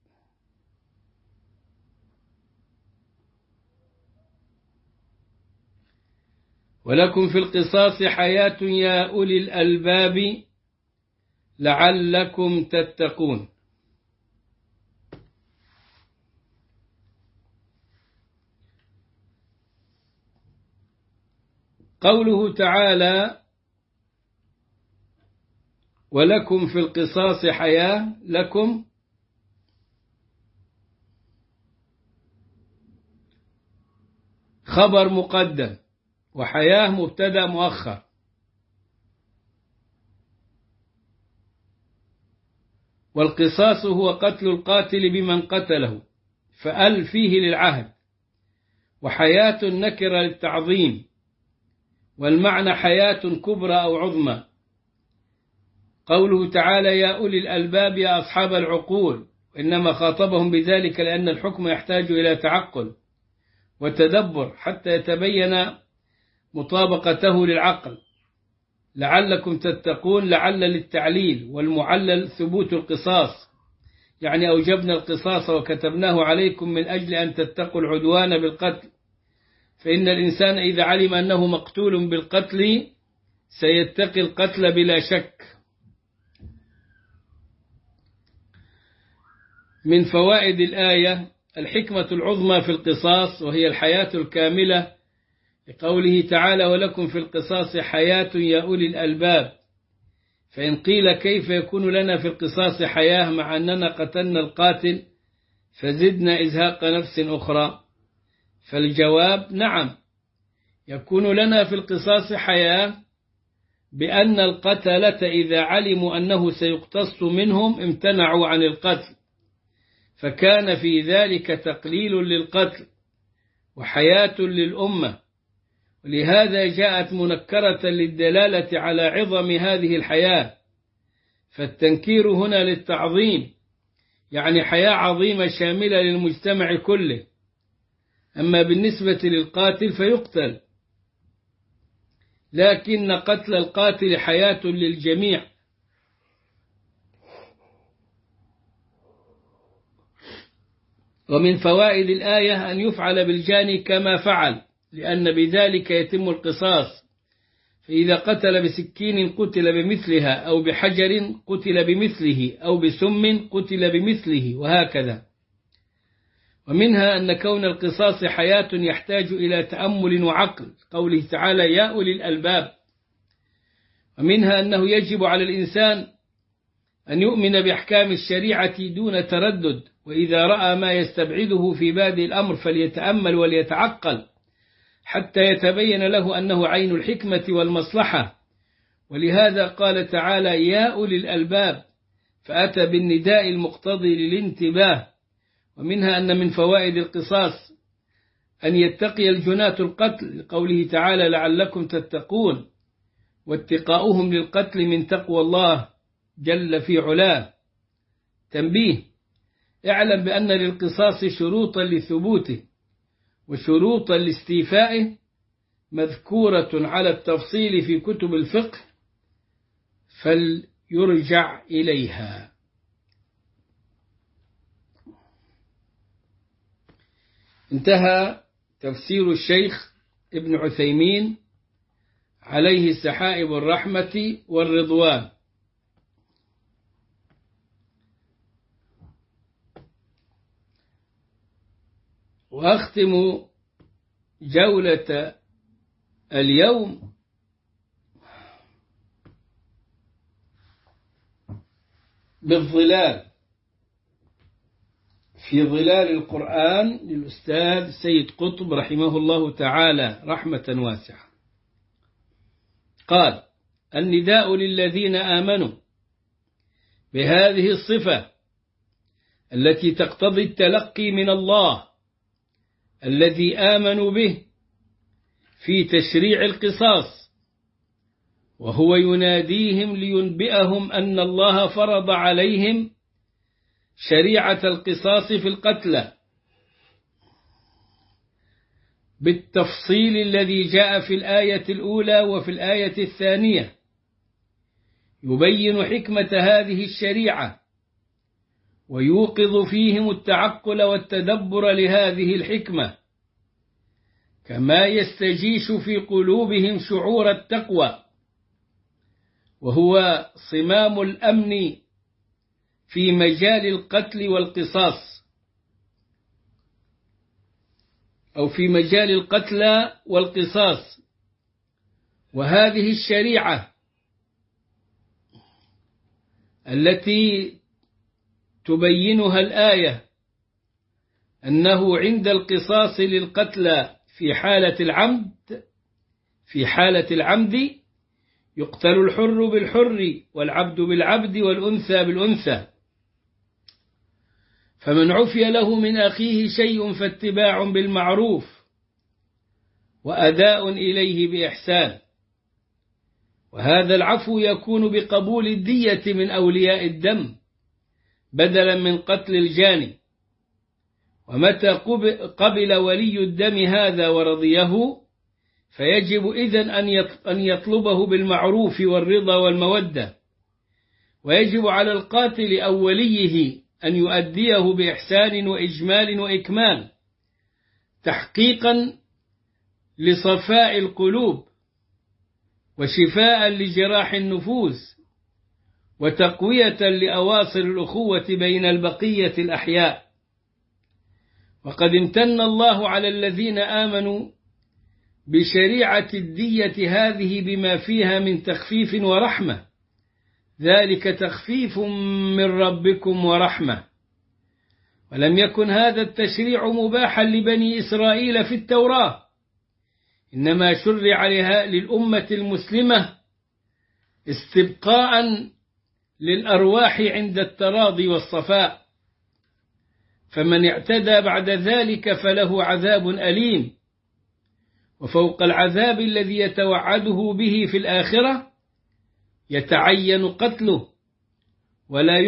ولكم في القصاص حياة يا أولي الألباب لعلكم تتقون. قوله تعالى ولكم في القصاص حياة، لكم خبر مقدم، وحياة مبتدأ مؤخر. والقصاص هو قتل القاتل بمن قتله، فأل فيه للعهد، وحياة نكرة للتعظيم، والمعنى حياة كبرى أو عظمى. قوله تعالى يا أولي الألباب يا أصحاب العقول، إنما خاطبهم بذلك لأن الحكم يحتاج إلى تعقل وتدبر حتى يتبين مطابقته للعقل. لعلكم تتقون، لعل للتعليل، والمعلل ثبوت القصاص، يعني أوجبنا القصاص وكتبناه عليكم من أجل أن تتقوا العدوان بالقتل، فإن الإنسان إذا علم أنه مقتول بالقتل سيتقي القتل بلا شك. من فوائد الآية الحكمة العظمى في القصاص، وهي الحياة الكاملة، لقوله تعالى ولكم في القصاص حياة يا أولي الألباب. فإن قيل كيف يكون لنا في القصاص حياة مع أننا قتلنا القاتل فزدنا إزهاق نفس أخرى؟ فالجواب نعم، يكون لنا في القصاص حياة بأن القتلة إذا علموا أنه سيقتص منهم امتنعوا عن القتل، فكان في ذلك تقليل للقتل وحياة للأمة، ولهذا جاءت منكرة للدلالة على عظم هذه الحياة، فالتنكير هنا للتعظيم، يعني حياة عظيمة شاملة للمجتمع كله. أما بالنسبة للقاتل فيقتل، لكن قتل القاتل حياة للجميع. ومن فوائد الآية أن يفعل بالجاني كما فعل، لأن بذلك يتم القصاص، فإذا قتل بسكين قتل بمثلها، أو بحجر قتل بمثله، أو بسم قتل بمثله، وهكذا. ومنها أن كون القصاص حياة يحتاج إلى تأمل وعقل، قوله تعالى يا أولي الألباب. ومنها أنه يجب على الإنسان أن يؤمن بأحكام الشريعة دون تردد، وإذا رأى ما يستبعده في بادئ الأمر فليتأمل وليتعقل حتى يتبين له أنه عين الحكمة والمصلحة. ولهذا قال تعالى يا أولي الألباب، فأتى بالنداء المقتضي للانتباه. ومنها أن من فوائد القصاص أن يتقي الجناة القتل، لقوله تعالى لعلكم تتقون، واتقاؤهم للقتل من تقوى الله جل في علاه. تنبيه: اعلم بأن للقصاص شروطا لثبوته وشروطا لاستيفائه مذكورة على التفصيل في كتب الفقه، فليرجع إليها. انتهى تفسير الشيخ ابن عثيمين عليه سحائب الرحمة والرضوان. وأختم جولة اليوم بالظلال، في ظلال القرآن للأستاذ سيد قطب رحمه الله تعالى رحمة واسعة. قال: النداء للذين آمنوا بهذه الصفة التي تقتضي التلقي من الله الذي آمنوا به في تشريع القصاص، وهو يناديهم لينبئهم أن الله فرض عليهم شريعة القصاص في القتلى بالتفصيل الذي جاء في الآية الأولى وفي الآية الثانية، يبين حكمة هذه الشريعة ويوقظ فيهم التعقل والتدبر لهذه الحكمة، كما يستجيش في قلوبهم شعور التقوى، وهو صمام الأمن في مجال القتل والقصاص، أو في مجال القتلى والقصاص. وهذه الشريعة التي تبينها الآية أنه عند القصاص للقتلى في حالة العمد يقتل الحر بالحر والعبد بالعبد والأنثى بالأنثى، فمن عفي له من أخيه شيء فاتباع بالمعروف وأداء إليه بإحسان. وهذا العفو يكون بقبول الدية من أولياء الدم بدلا من قتل الجاني. ومتى قبل ولي الدم هذا ورضيه فيجب إذن أن يطلبه بالمعروف والرضا والمودة، ويجب على القاتل أو وليه أن يؤديه بإحسان وإجمال وإكمال، تحقيقا لصفاء القلوب وشفاء لجراح النفوس وتقوية لأواصر الأخوة بين البقية الأحياء. وقد امتن الله على الذين آمنوا بشريعة الدية هذه بما فيها من تخفيف ورحمة، ذلك تخفيف من ربكم ورحمة. ولم يكن هذا التشريع مباحا لبني إسرائيل في التوراة، إنما شرع للأمة المسلمة استبقاء للأرواح عند التراضي والصفاء، فمن اعتدى بعد ذلك فله عذاب أليم، وفوق العذاب الذي يتوعده به في الآخرة يتعين قتله، ولا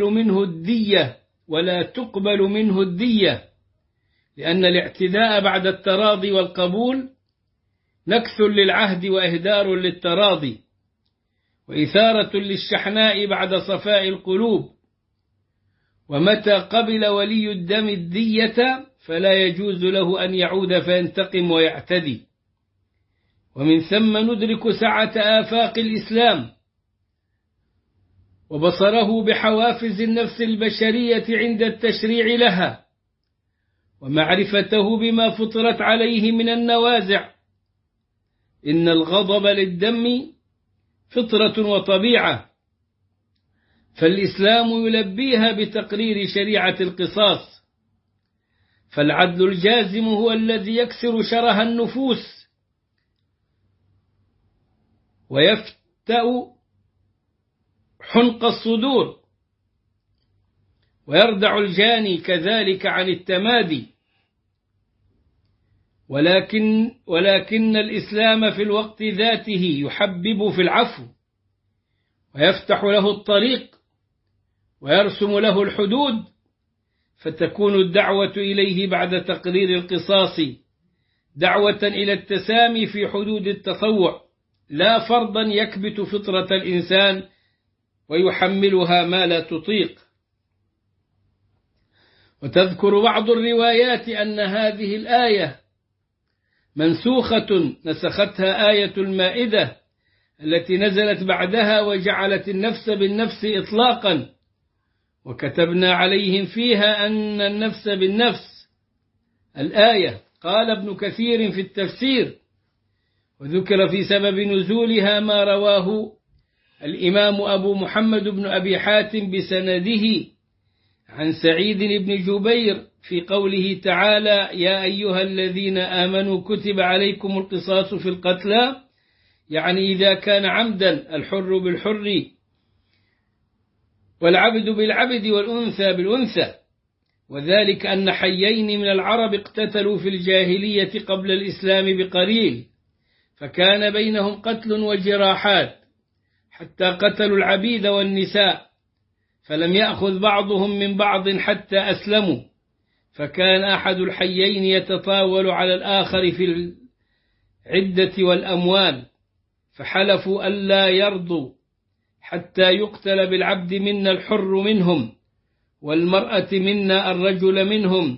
تقبل منه الدية، لأن الاعتداء بعد التراضي والقبول نكث للعهد وإهدار للتراضي، وإثارة للشحناء بعد صفاء القلوب. ومتى قبل ولي الدم الدية فلا يجوز له أن يعود فينتقم ويعتدي. ومن ثم ندرك سعة آفاق الإسلام وبصره بحوافز النفس البشرية عند التشريع لها، ومعرفته بما فطرت عليه من النوازع. إن الغضب للدم فطرة وطبيعة، فالإسلام يلبيها بتقرير شريعة القصاص، فالعدل الجازم هو الذي يكسر شره النفوس ويفتأ حنق الصدور، ويردع الجاني كذلك عن التمادي. ولكن الإسلام في الوقت ذاته يحبب في العفو، ويفتح له الطريق، ويرسم له الحدود، فتكون الدعوة إليه بعد تقرير القصاص دعوة إلى التسامي في حدود التطوع، لا فرضا يكبت فطرة الإنسان ويحملها ما لا تطيق. وتذكر بعض الروايات أن هذه الآية منسوخة نسختها آية المائدة التي نزلت بعدها وجعلت النفس بالنفس إطلاقا، وكتبنا عليهم فيها أن النفس بالنفس الآية. قال ابن كثير في التفسير: وذكر في سبب نزولها ما رواه الإمام أبو محمد بن أبي حاتم بسنده عن سعيد بن جبير في قوله تعالى: يا أيها الذين آمنوا كتب عليكم القصاص في القتلى، يعني إذا كان عمدا الحر بالحر والعبد بالعبد والأنثى بالأنثى. وذلك أن حيين من العرب اقتتلوا في الجاهلية قبل الإسلام بقليل، فكان بينهم قتل وجراحات حتى قتلوا العبيد والنساء، فلم يأخذ بعضهم من بعض حتى أسلموا، فكان أحد الحيين يتطاول على الآخر في العدة والأموال، فحلفوا ألا يرضوا حتى يقتل بالعبد منا الحر منهم، والمرأة منا الرجل منهم،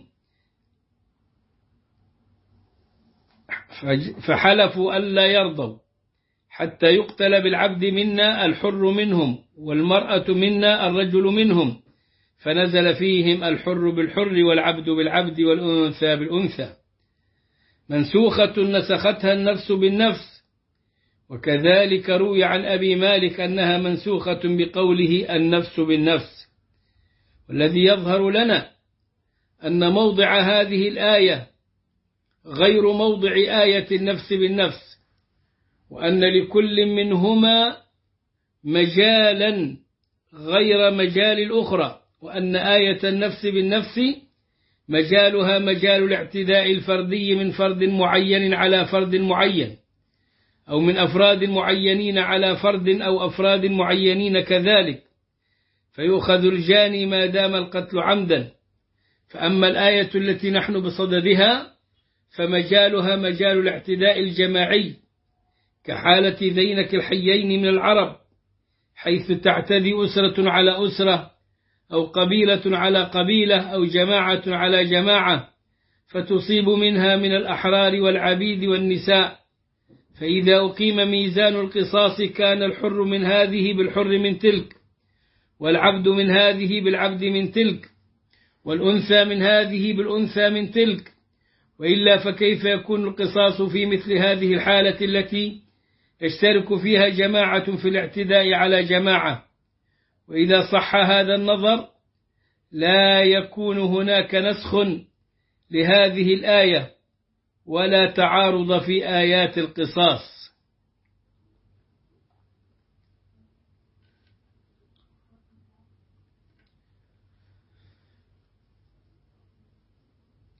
فحلفوا ألا يرضوا حتى يقتل بالعبد منا الحر منهم، والمرأة منا الرجل منهم، فنزل فيهم الحر بالحر والعبد بالعبد والأنثى بالأنثى. منسوخة نسختها النفس بالنفس. وكذلك روي عن أبي مالك أنها منسوخة بقوله النفس بالنفس. والذي يظهر لنا أن موضع هذه الآية غير موضع آية النفس بالنفس، وأن لكل منهما مجالا غير مجال الأخرى، وأن آية النفس بالنفس مجالها مجال الاعتداء الفردي من فرد معين على فرد معين، أو من أفراد معينين على فرد أو أفراد معينين كذلك، فيؤخذ الجاني ما دام القتل عمدا. فأما الآية التي نحن بصددها فمجالها مجال الاعتداء الجماعي، كحالة ذينك الحيين من العرب، حيث تعتدي أسرة على أسرة، أو قبيلة على قبيلة، أو جماعة على جماعة، فتصيب منها من الأحرار والعبيد والنساء. فإذا أقيم ميزان القصاص كان الحر من هذه بالحر من تلك، والعبد من هذه بالعبد من تلك، والأنثى من هذه بالأنثى من تلك، وإلا فكيف يكون القصاص في مثل هذه الحالة التي يشترك فيها جماعة في الاعتداء على جماعة؟ وإذا صح هذا النظر لا يكون هناك نسخ لهذه الآية ولا تعارض في آيات القصاص.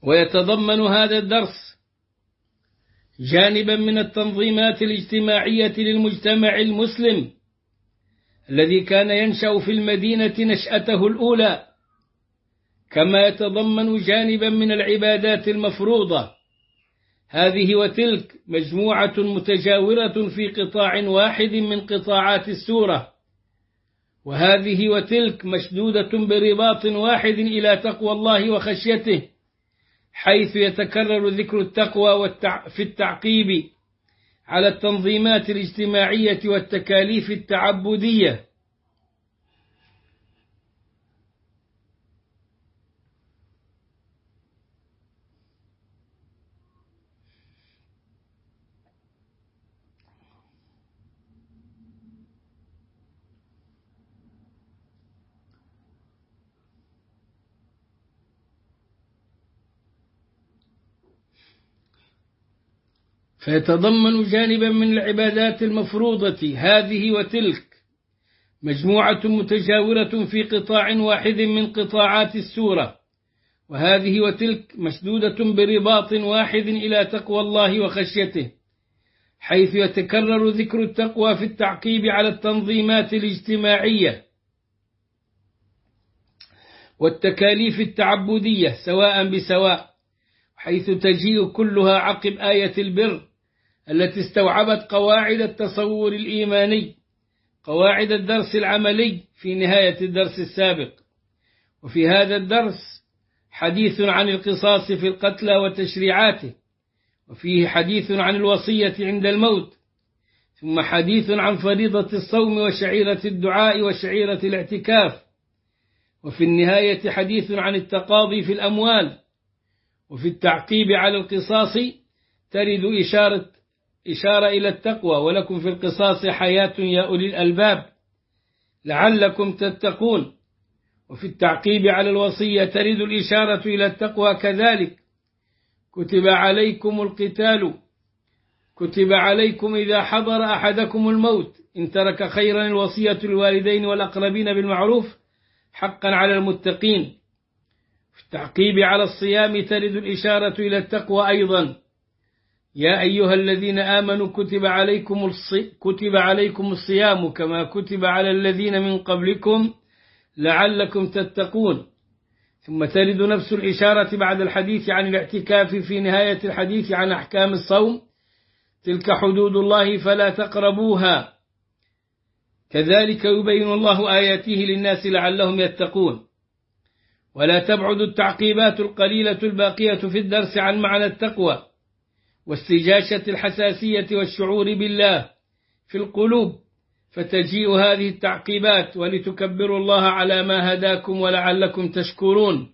ويتضمن هذا الدرس جانبا من التنظيمات الاجتماعية للمجتمع المسلم الذي كان ينشأ في المدينة نشأته الأولى، كما يتضمن جانبا من العبادات المفروضة، هذه وتلك مجموعة متجاورة في قطاع واحد من قطاعات السورة، وهذه وتلك مشدودة برباط واحد إلى تقوى الله وخشيته، حيث يتكرر ذكر التقوى في التعقيب على التنظيمات الاجتماعية والتكاليف التعبدية. فيتضمن جانبا من العبادات المفروضة هذه وتلك مجموعة متجاورة في قطاع واحد من قطاعات السورة، وهذه وتلك مشدودة برباط واحد إلى تقوى الله وخشيته، حيث يتكرر ذكر التقوى في التعقيب على التنظيمات الاجتماعية والتكاليف التعبدية سواء بسواء، حيث تجيء كلها عقب آية البر التي استوعبت قواعد التصور الإيماني، قواعد الدرس العملي في نهاية الدرس السابق. وفي هذا الدرس حديث عن القصاص في القتلى وتشريعاته، وفيه حديث عن الوصية عند الموت، ثم حديث عن فريضة الصوم وشعيرة الدعاء وشعيرة الاعتكاف، وفي النهاية حديث عن التقاضي في الأموال. وفي التعقيب على القصاص ترد إشارة إلى التقوى، ولكم في القصاص حياة يا أولي الألباب لعلكم تتقون. وفي التعقيب على الوصية ترد الإشارة إلى التقوى كذلك، كتب عليكم القتال، كتب عليكم إذا حضر أحدكم الموت إن ترك خيرا الوصية للوالدين والأقربين بالمعروف حقا على المتقين. في التعقيب على الصيام ترد الإشارة إلى التقوى أيضا، يا أيها الذين آمنوا كتب عليكم الصيام كما كتب على الذين من قبلكم لعلكم تتقون. ثم ترد نفس الإشارة بعد الحديث عن الاعتكاف في نهاية الحديث عن أحكام الصوم، تلك حدود الله فلا تقربوها، كذلك يبين الله آياته للناس لعلهم يتقون. ولا تبعد التعقيبات القليلة الباقية في الدرس عن معنى التقوى واستجاشة الحساسية والشعور بالله في القلوب، فتجيء هذه التعقيبات ولتكبروا الله على ما هداكم ولعلكم تشكرون.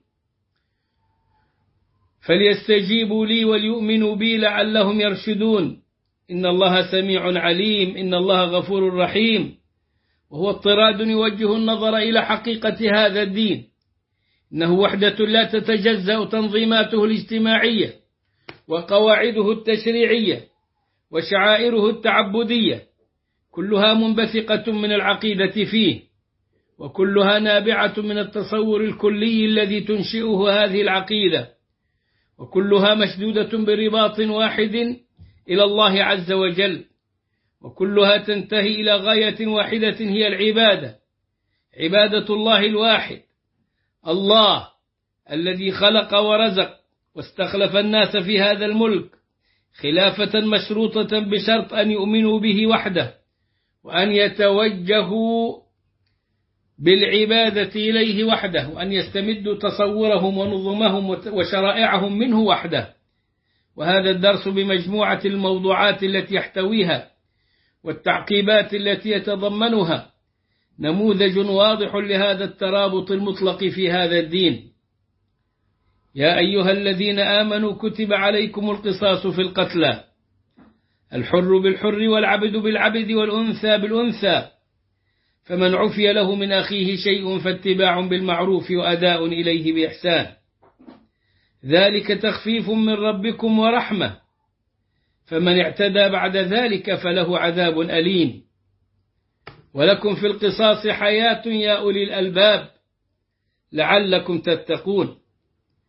فليستجيبوا لي وليؤمنوا بي لعلهم يرشدون، إن الله سميع عليم، إن الله غفور رحيم. وهو اضطراد يوجه النظر إلى حقيقة هذا الدين، إنه وحدة لا تتجزأ تنظيماته الاجتماعية وقواعده التشريعية وشعائره التعبدية، كلها منبثقة من العقيدة فيه، وكلها نابعة من التصور الكلي الذي تنشئه هذه العقيدة، وكلها مشدودة برباط واحد إلى الله عز وجل، وكلها تنتهي إلى غاية واحدة هي العبادة، عبادة الله الواحد، الله الذي خلق ورزق واستخلف الناس في هذا الملك خلافة مشروطة بشرط أن يؤمنوا به وحده، وأن يتوجهوا بالعبادة إليه وحده، وأن يستمدوا تصورهم ونظمهم وشرائعهم منه وحده. وهذا الدرس بمجموعة الموضوعات التي يحتويها والتعقيبات التي يتضمنها نموذج واضح لهذا الترابط المطلق في هذا الدين. يا أيها الذين آمنوا كتب عليكم القصاص في القتلى، الحر بالحر والعبد بالعبد والأنثى بالأنثى، فمن عفي له من أخيه شيء فاتباع بالمعروف وأداء إليه بإحسان، ذلك تخفيف من ربكم ورحمة، فمن اعتدى بعد ذلك فله عذاب أليم. ولكم في القصاص حياة يا أولي الألباب لعلكم تتقون.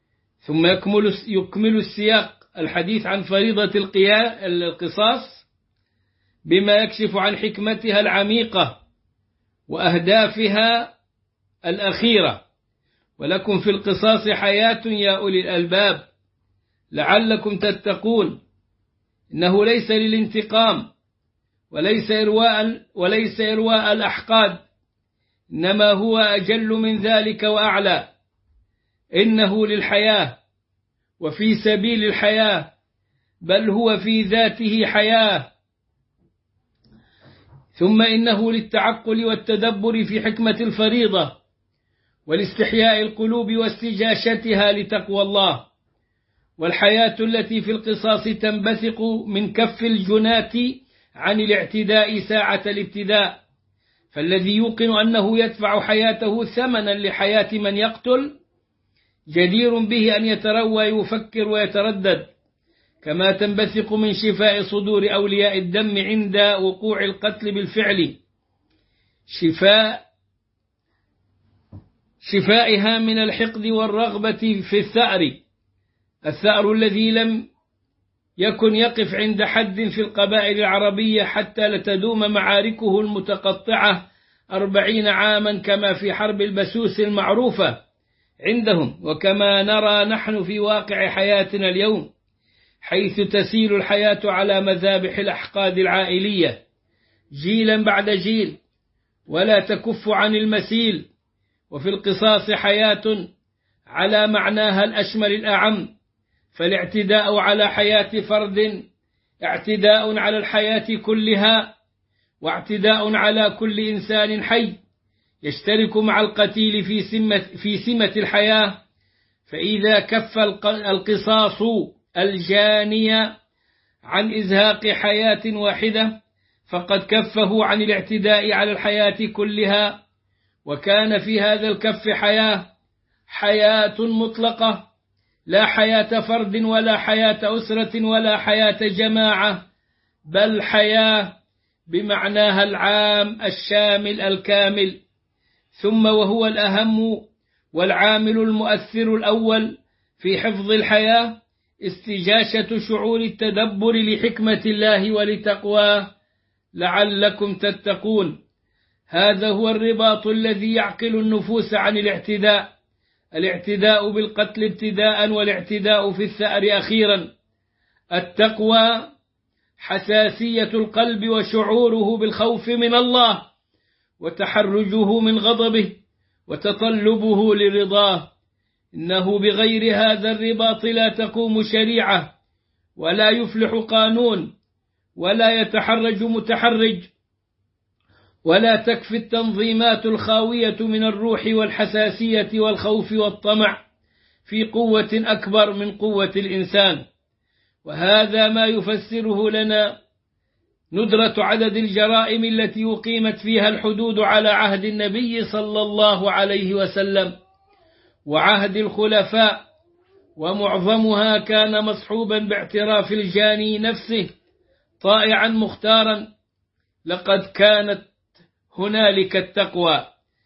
ثم يكمل السياق الحديث عن فريضة القصاص بما يكشف عن حكمتها العميقة وأهدافها الأخيرة. ولكم في القصاص حياة يا أولي الألباب لعلكم تتقون. إنه ليس للانتقام وليس إرواء الأحقاد، إنما هو أجل من ذلك وأعلى. إنه للحياة وفي سبيل الحياة، بل هو في ذاته حياة. ثم إنه للتعقل والتدبر في حكمة الفريضة والاستحياء القلوب واستجاشتها لتقوى الله. والحياة التي في القصاص تنبثق من كف الجناة عن الاعتداء ساعة الابتداء، فالذي يوقن أنه يدفع حياته ثمنا لحياة من يقتل جدير به أن يتروى يفكر ويتردد، كما تنبثق من شفاء صدور أولياء الدم عند وقوع القتل بالفعل شفائها من الحقد والرغبة في الثأر الذي لم يكن يقف عند حد في القبائل العربية حتى لتدوم معاركه المتقطعة 40 عاما، كما في حرب البسوس المعروفة عندهم، وكما نرى نحن في واقع حياتنا اليوم، حيث تسيل الحياة على مذابح الأحقاد العائلية جيلا بعد جيل ولا تكف عن المسيل. وفي القصاص حياة على معناها الأشمل الأعم، فالاعتداء على حياة فرد اعتداء على الحياة كلها، واعتداء على كل إنسان حي يشترك مع القتيل في سمة الحياة. فإذا كف القصاص الجانية عن إزهاق حياة واحدة فقد كفه عن الاعتداء على الحياة كلها. وكان في هذا الكف حياة مطلقة، لا حياة فرد ولا حياة أسرة ولا حياة جماعة، بل حياة بمعناها العام الشامل الكامل. ثم وهو الأهم والعامل المؤثر الأول في حفظ الحياة استجاشة شعور التدبر لحكمة الله ولتقواه لعلكم تتقون. هذا هو الرباط الذي يعقل النفوس عن الاعتداء بالقتل ابتداء والاعتداء في الثأر أخيرا. التقوى حساسية القلب وشعوره بالخوف من الله وتحرجه من غضبه وتطلبه لرضاه. إنه بغير هذا الرباط لا تقوم شريعة ولا يفلح قانون ولا يتحرج متحرج، ولا تكفي التنظيمات الخاوية من الروح والحساسية والخوف والطمع في قوة أكبر من قوة الإنسان. وهذا ما يفسره لنا ندرة عدد الجرائم التي أقيمت فيها الحدود على عهد النبي صلى الله عليه وسلم وعهد الخلفاء، ومعظمها كان مصحوبا باعتراف الجاني نفسه طائعا مختارا. لقد كانت هنالك التقوى،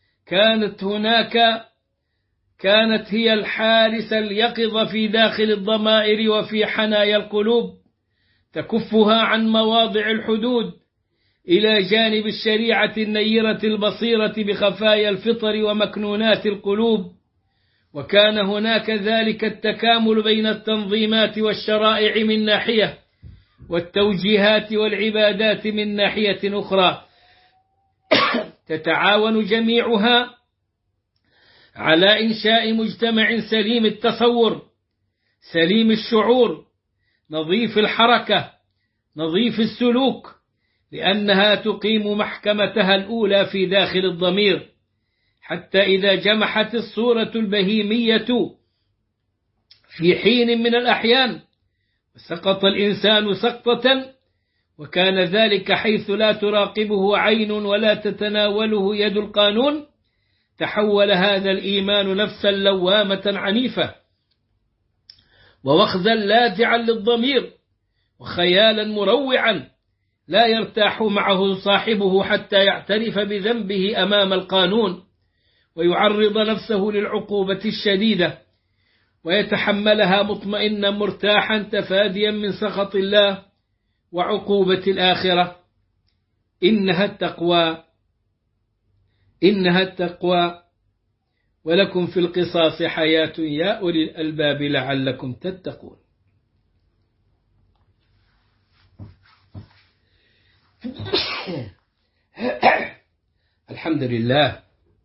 كانت هي الحارس اليقظ في داخل الضمائر وفي حنايا القلوب، تكفها عن مواضع الحدود إلى جانب الشريعة النيرة البصيرة بخفايا الفطر ومكنونات القلوب. وكان هناك ذلك التكامل بين التنظيمات والشرائع من ناحية والتوجيهات والعبادات من ناحية أخرى، تتعاون جميعها على إنشاء مجتمع سليم التصور سليم الشعور نظيف الحركة نظيف السلوك، لأنها تقيم محكمتها الأولى في داخل الضمير، حتى إذا جمحت الصورة البهيمية في حين من الأحيان سقط الإنسان سقطة، وكان ذلك حيث لا تراقبه عين ولا تتناوله يد القانون، تحول هذا الإيمان نفسا لوامة عنيفة ووخزا لاذعا للضمير وخيالا مروعا لا يرتاح معه صاحبه حتى يعترف بذنبه أمام القانون ويعرض نفسه للعقوبة الشديدة. ويتحملها مطمئنا مرتاحا تفاديا من سخط الله وعقوبة الآخرة. إنها التقوى ولكم في القصاص حياة يا أولي الألباب لعلكم تتقون. الحمد لله.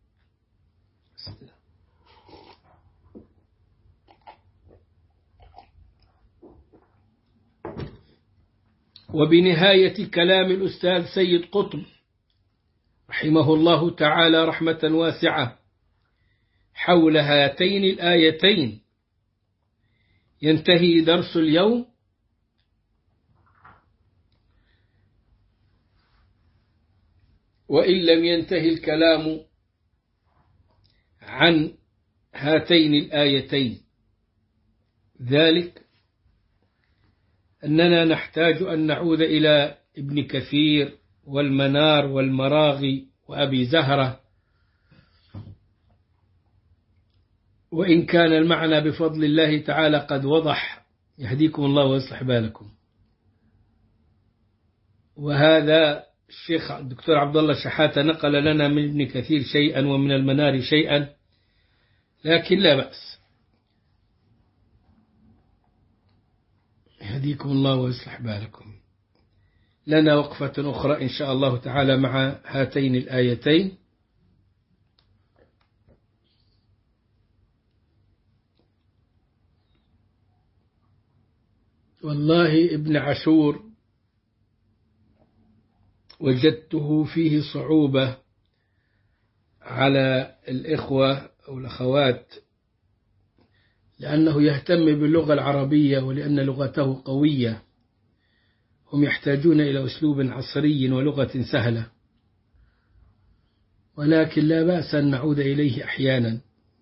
وبنهاية كلام الأستاذ سيد قطب رحمه الله تعالى رحمة واسعة حول هاتين الآيتين ينتهي درس اليوم، وإن لم ينتهي الكلام عن هاتين الآيتين، ذلك أننا نحتاج أن نعود إلى ابن كثير والمنار والمراغي وأبي زهرة، وإن كان المعنى بفضل الله تعالى قد وضح، يهديكم الله ويصلح بالكم. وهذا الشيخ الدكتور عبد الله شحاتة نقل لنا من ابن كثير شيئا ومن المنار شيئا، لكن لا بأس، يهديكم الله ويصلح بالكم. لنا وقفة أخرى إن شاء الله تعالى مع هاتين الآيتين. والله ابن عاشور وجدته فيه صعوبة على الإخوة أو الأخوات، لأنه يهتم باللغة العربية ولأن لغته قوية، هم يحتاجون إلى أسلوب عصري ولغة سهلة، ولكن لا بأس أن نعود إليه أحيانا.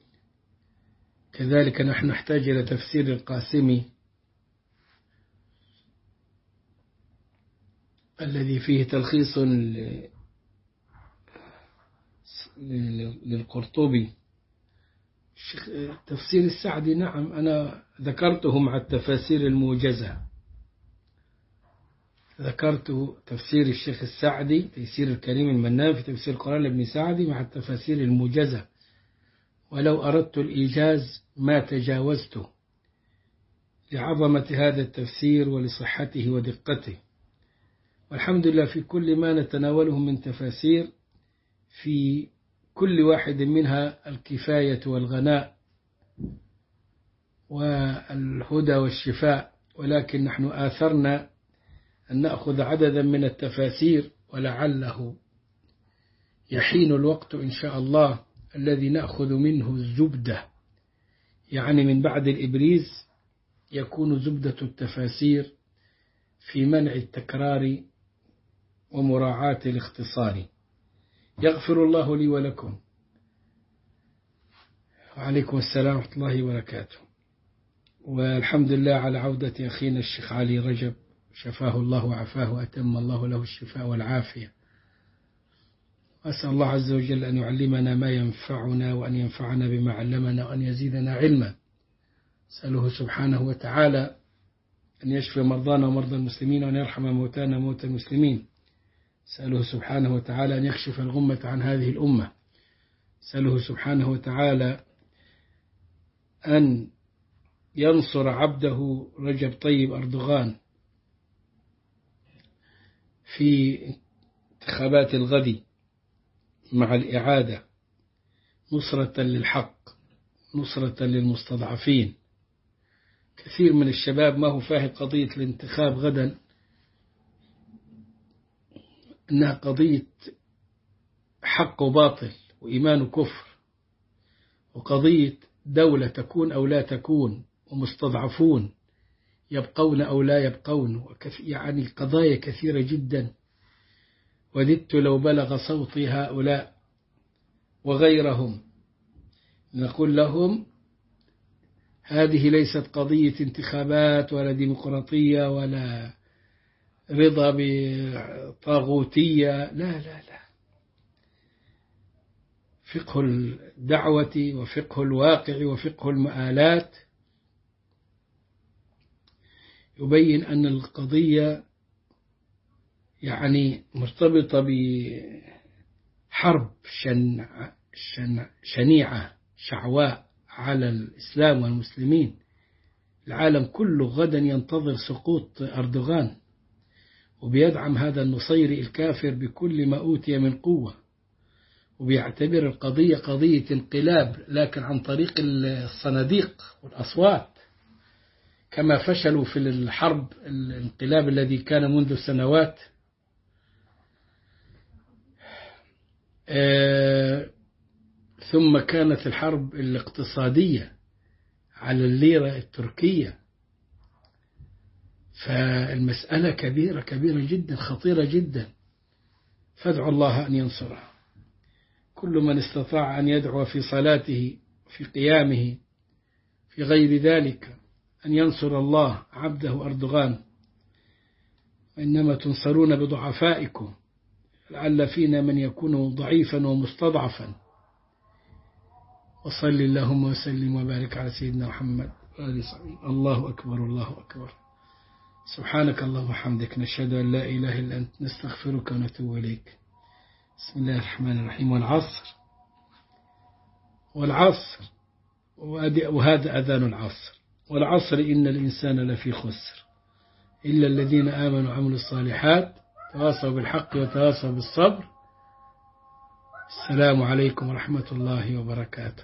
كذلك نحن نحتاج إلى تفسير القاسمي الذي فيه تلخيص للقرطبي. تفسير السعدي نعم أنا ذكرته مع التفاسير الموجزة، ذكرت تفسير الشيخ السعدي تيسير الكريم المنان في تفسير القرآن لابن سعدي مع التفاسير الموجزة، ولو أردت الإيجاز ما تجاوزته لعظمة هذا التفسير ولصحته ودقته. والحمد لله في كل ما نتناوله من تفاسير في كل واحد منها الكفاية والغناء والهدى والشفاء، ولكن نحن آثرنا أن نأخذ عددا من التفاسير، ولعله يحين الوقت إن شاء الله الذي نأخذ منه الزبدة، يعني من بعد الإبريز يكون زبدة التفاسير في منع التكرار ومراعاة الاختصار. يغفر الله لي ولكم. وعليكم السلام ورحمة الله وبركاته. والحمد لله على عودة أخينا الشيخ علي رجب، شفاه الله وعافاه وأتم الله له الشفاء والعافية. أسأل الله عز وجل أن يعلمنا ما ينفعنا وأن ينفعنا بما علمنا وأن يزيدنا علما. أسأله سبحانه وتعالى أن يشفي مرضانا ومرضى المسلمين وأن يرحم موتانا وموتى المسلمين. أسأله سبحانه وتعالى أن يكشف الغمة عن هذه الأمة. أسأله سبحانه وتعالى أن ينصر عبده رجب طيب أردوغان في انتخابات الغد مع الإعادة، نصرة للحق، نصرة للمستضعفين. كثير من الشباب ما هو فاهم قضية الانتخاب غدا أنها قضية حق وباطل وإيمان وكفر، وقضية دولة تكون أو لا تكون، ومستضعفون يبقون أو لا يبقون، يعني قضايا كثيرة جدا. وددت لو بلغ صوتي هؤلاء وغيرهم نقول لهم هذه ليست قضية انتخابات ولا ديمقراطية ولا رضا بطاغوتية، لا لا لا. فقه الدعوة وفقه الواقع وفقه المآلات يبين أن القضية يعني مرتبطة بحرب شنيعة شعواء على الإسلام والمسلمين. العالم كله غدا ينتظر سقوط أردوغان، وبيدعم هذا النصيري الكافر بكل ما أوتي من قوة، وبيعتبر القضية قضية انقلاب، لكن عن طريق الصناديق والأصوات، كما فشلوا في الحرب الانقلاب الذي كان منذ سنوات. ثم كانت الحرب الاقتصادية على الليرة التركية. فالمسألة كبيرة كبيرة جدا، خطيرة جدا، فادعوا الله أن ينصره. كل من استطاع أن يدعو في صلاته في قيامه في غير ذلك أن ينصر الله عبده أردوغان، إنما تنصرون بضعفائكم، لعل فينا من يكون ضعيفا ومستضعفا. وصل اللهم وسلم وبارك على سيدنا محمد وآله وصحبه. الله أكبر الله أكبر. سبحانك اللهم وبحمدك، نشهد أن لا إله إلا أنت، نستغفرك ونتوب إليك. بسم الله الرحمن الرحيم. والعصر وهذا أذان العصر. والعصر إن الإنسان لفي خسر إلا الذين آمنوا وعملوا الصالحات تواصوا بالحق وتواصوا بالصبر. السلام عليكم ورحمة الله وبركاته.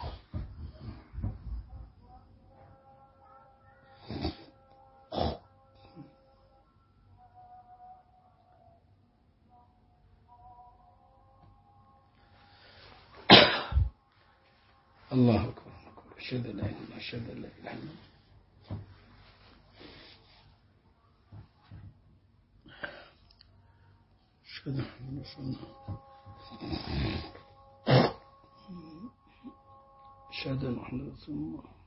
الله أكبر. أشهد أن لا إله إلا الله، أشهد أن لا إله إلا الله. أشهد أن رسول الله. أشهد أن محمد رسول الله.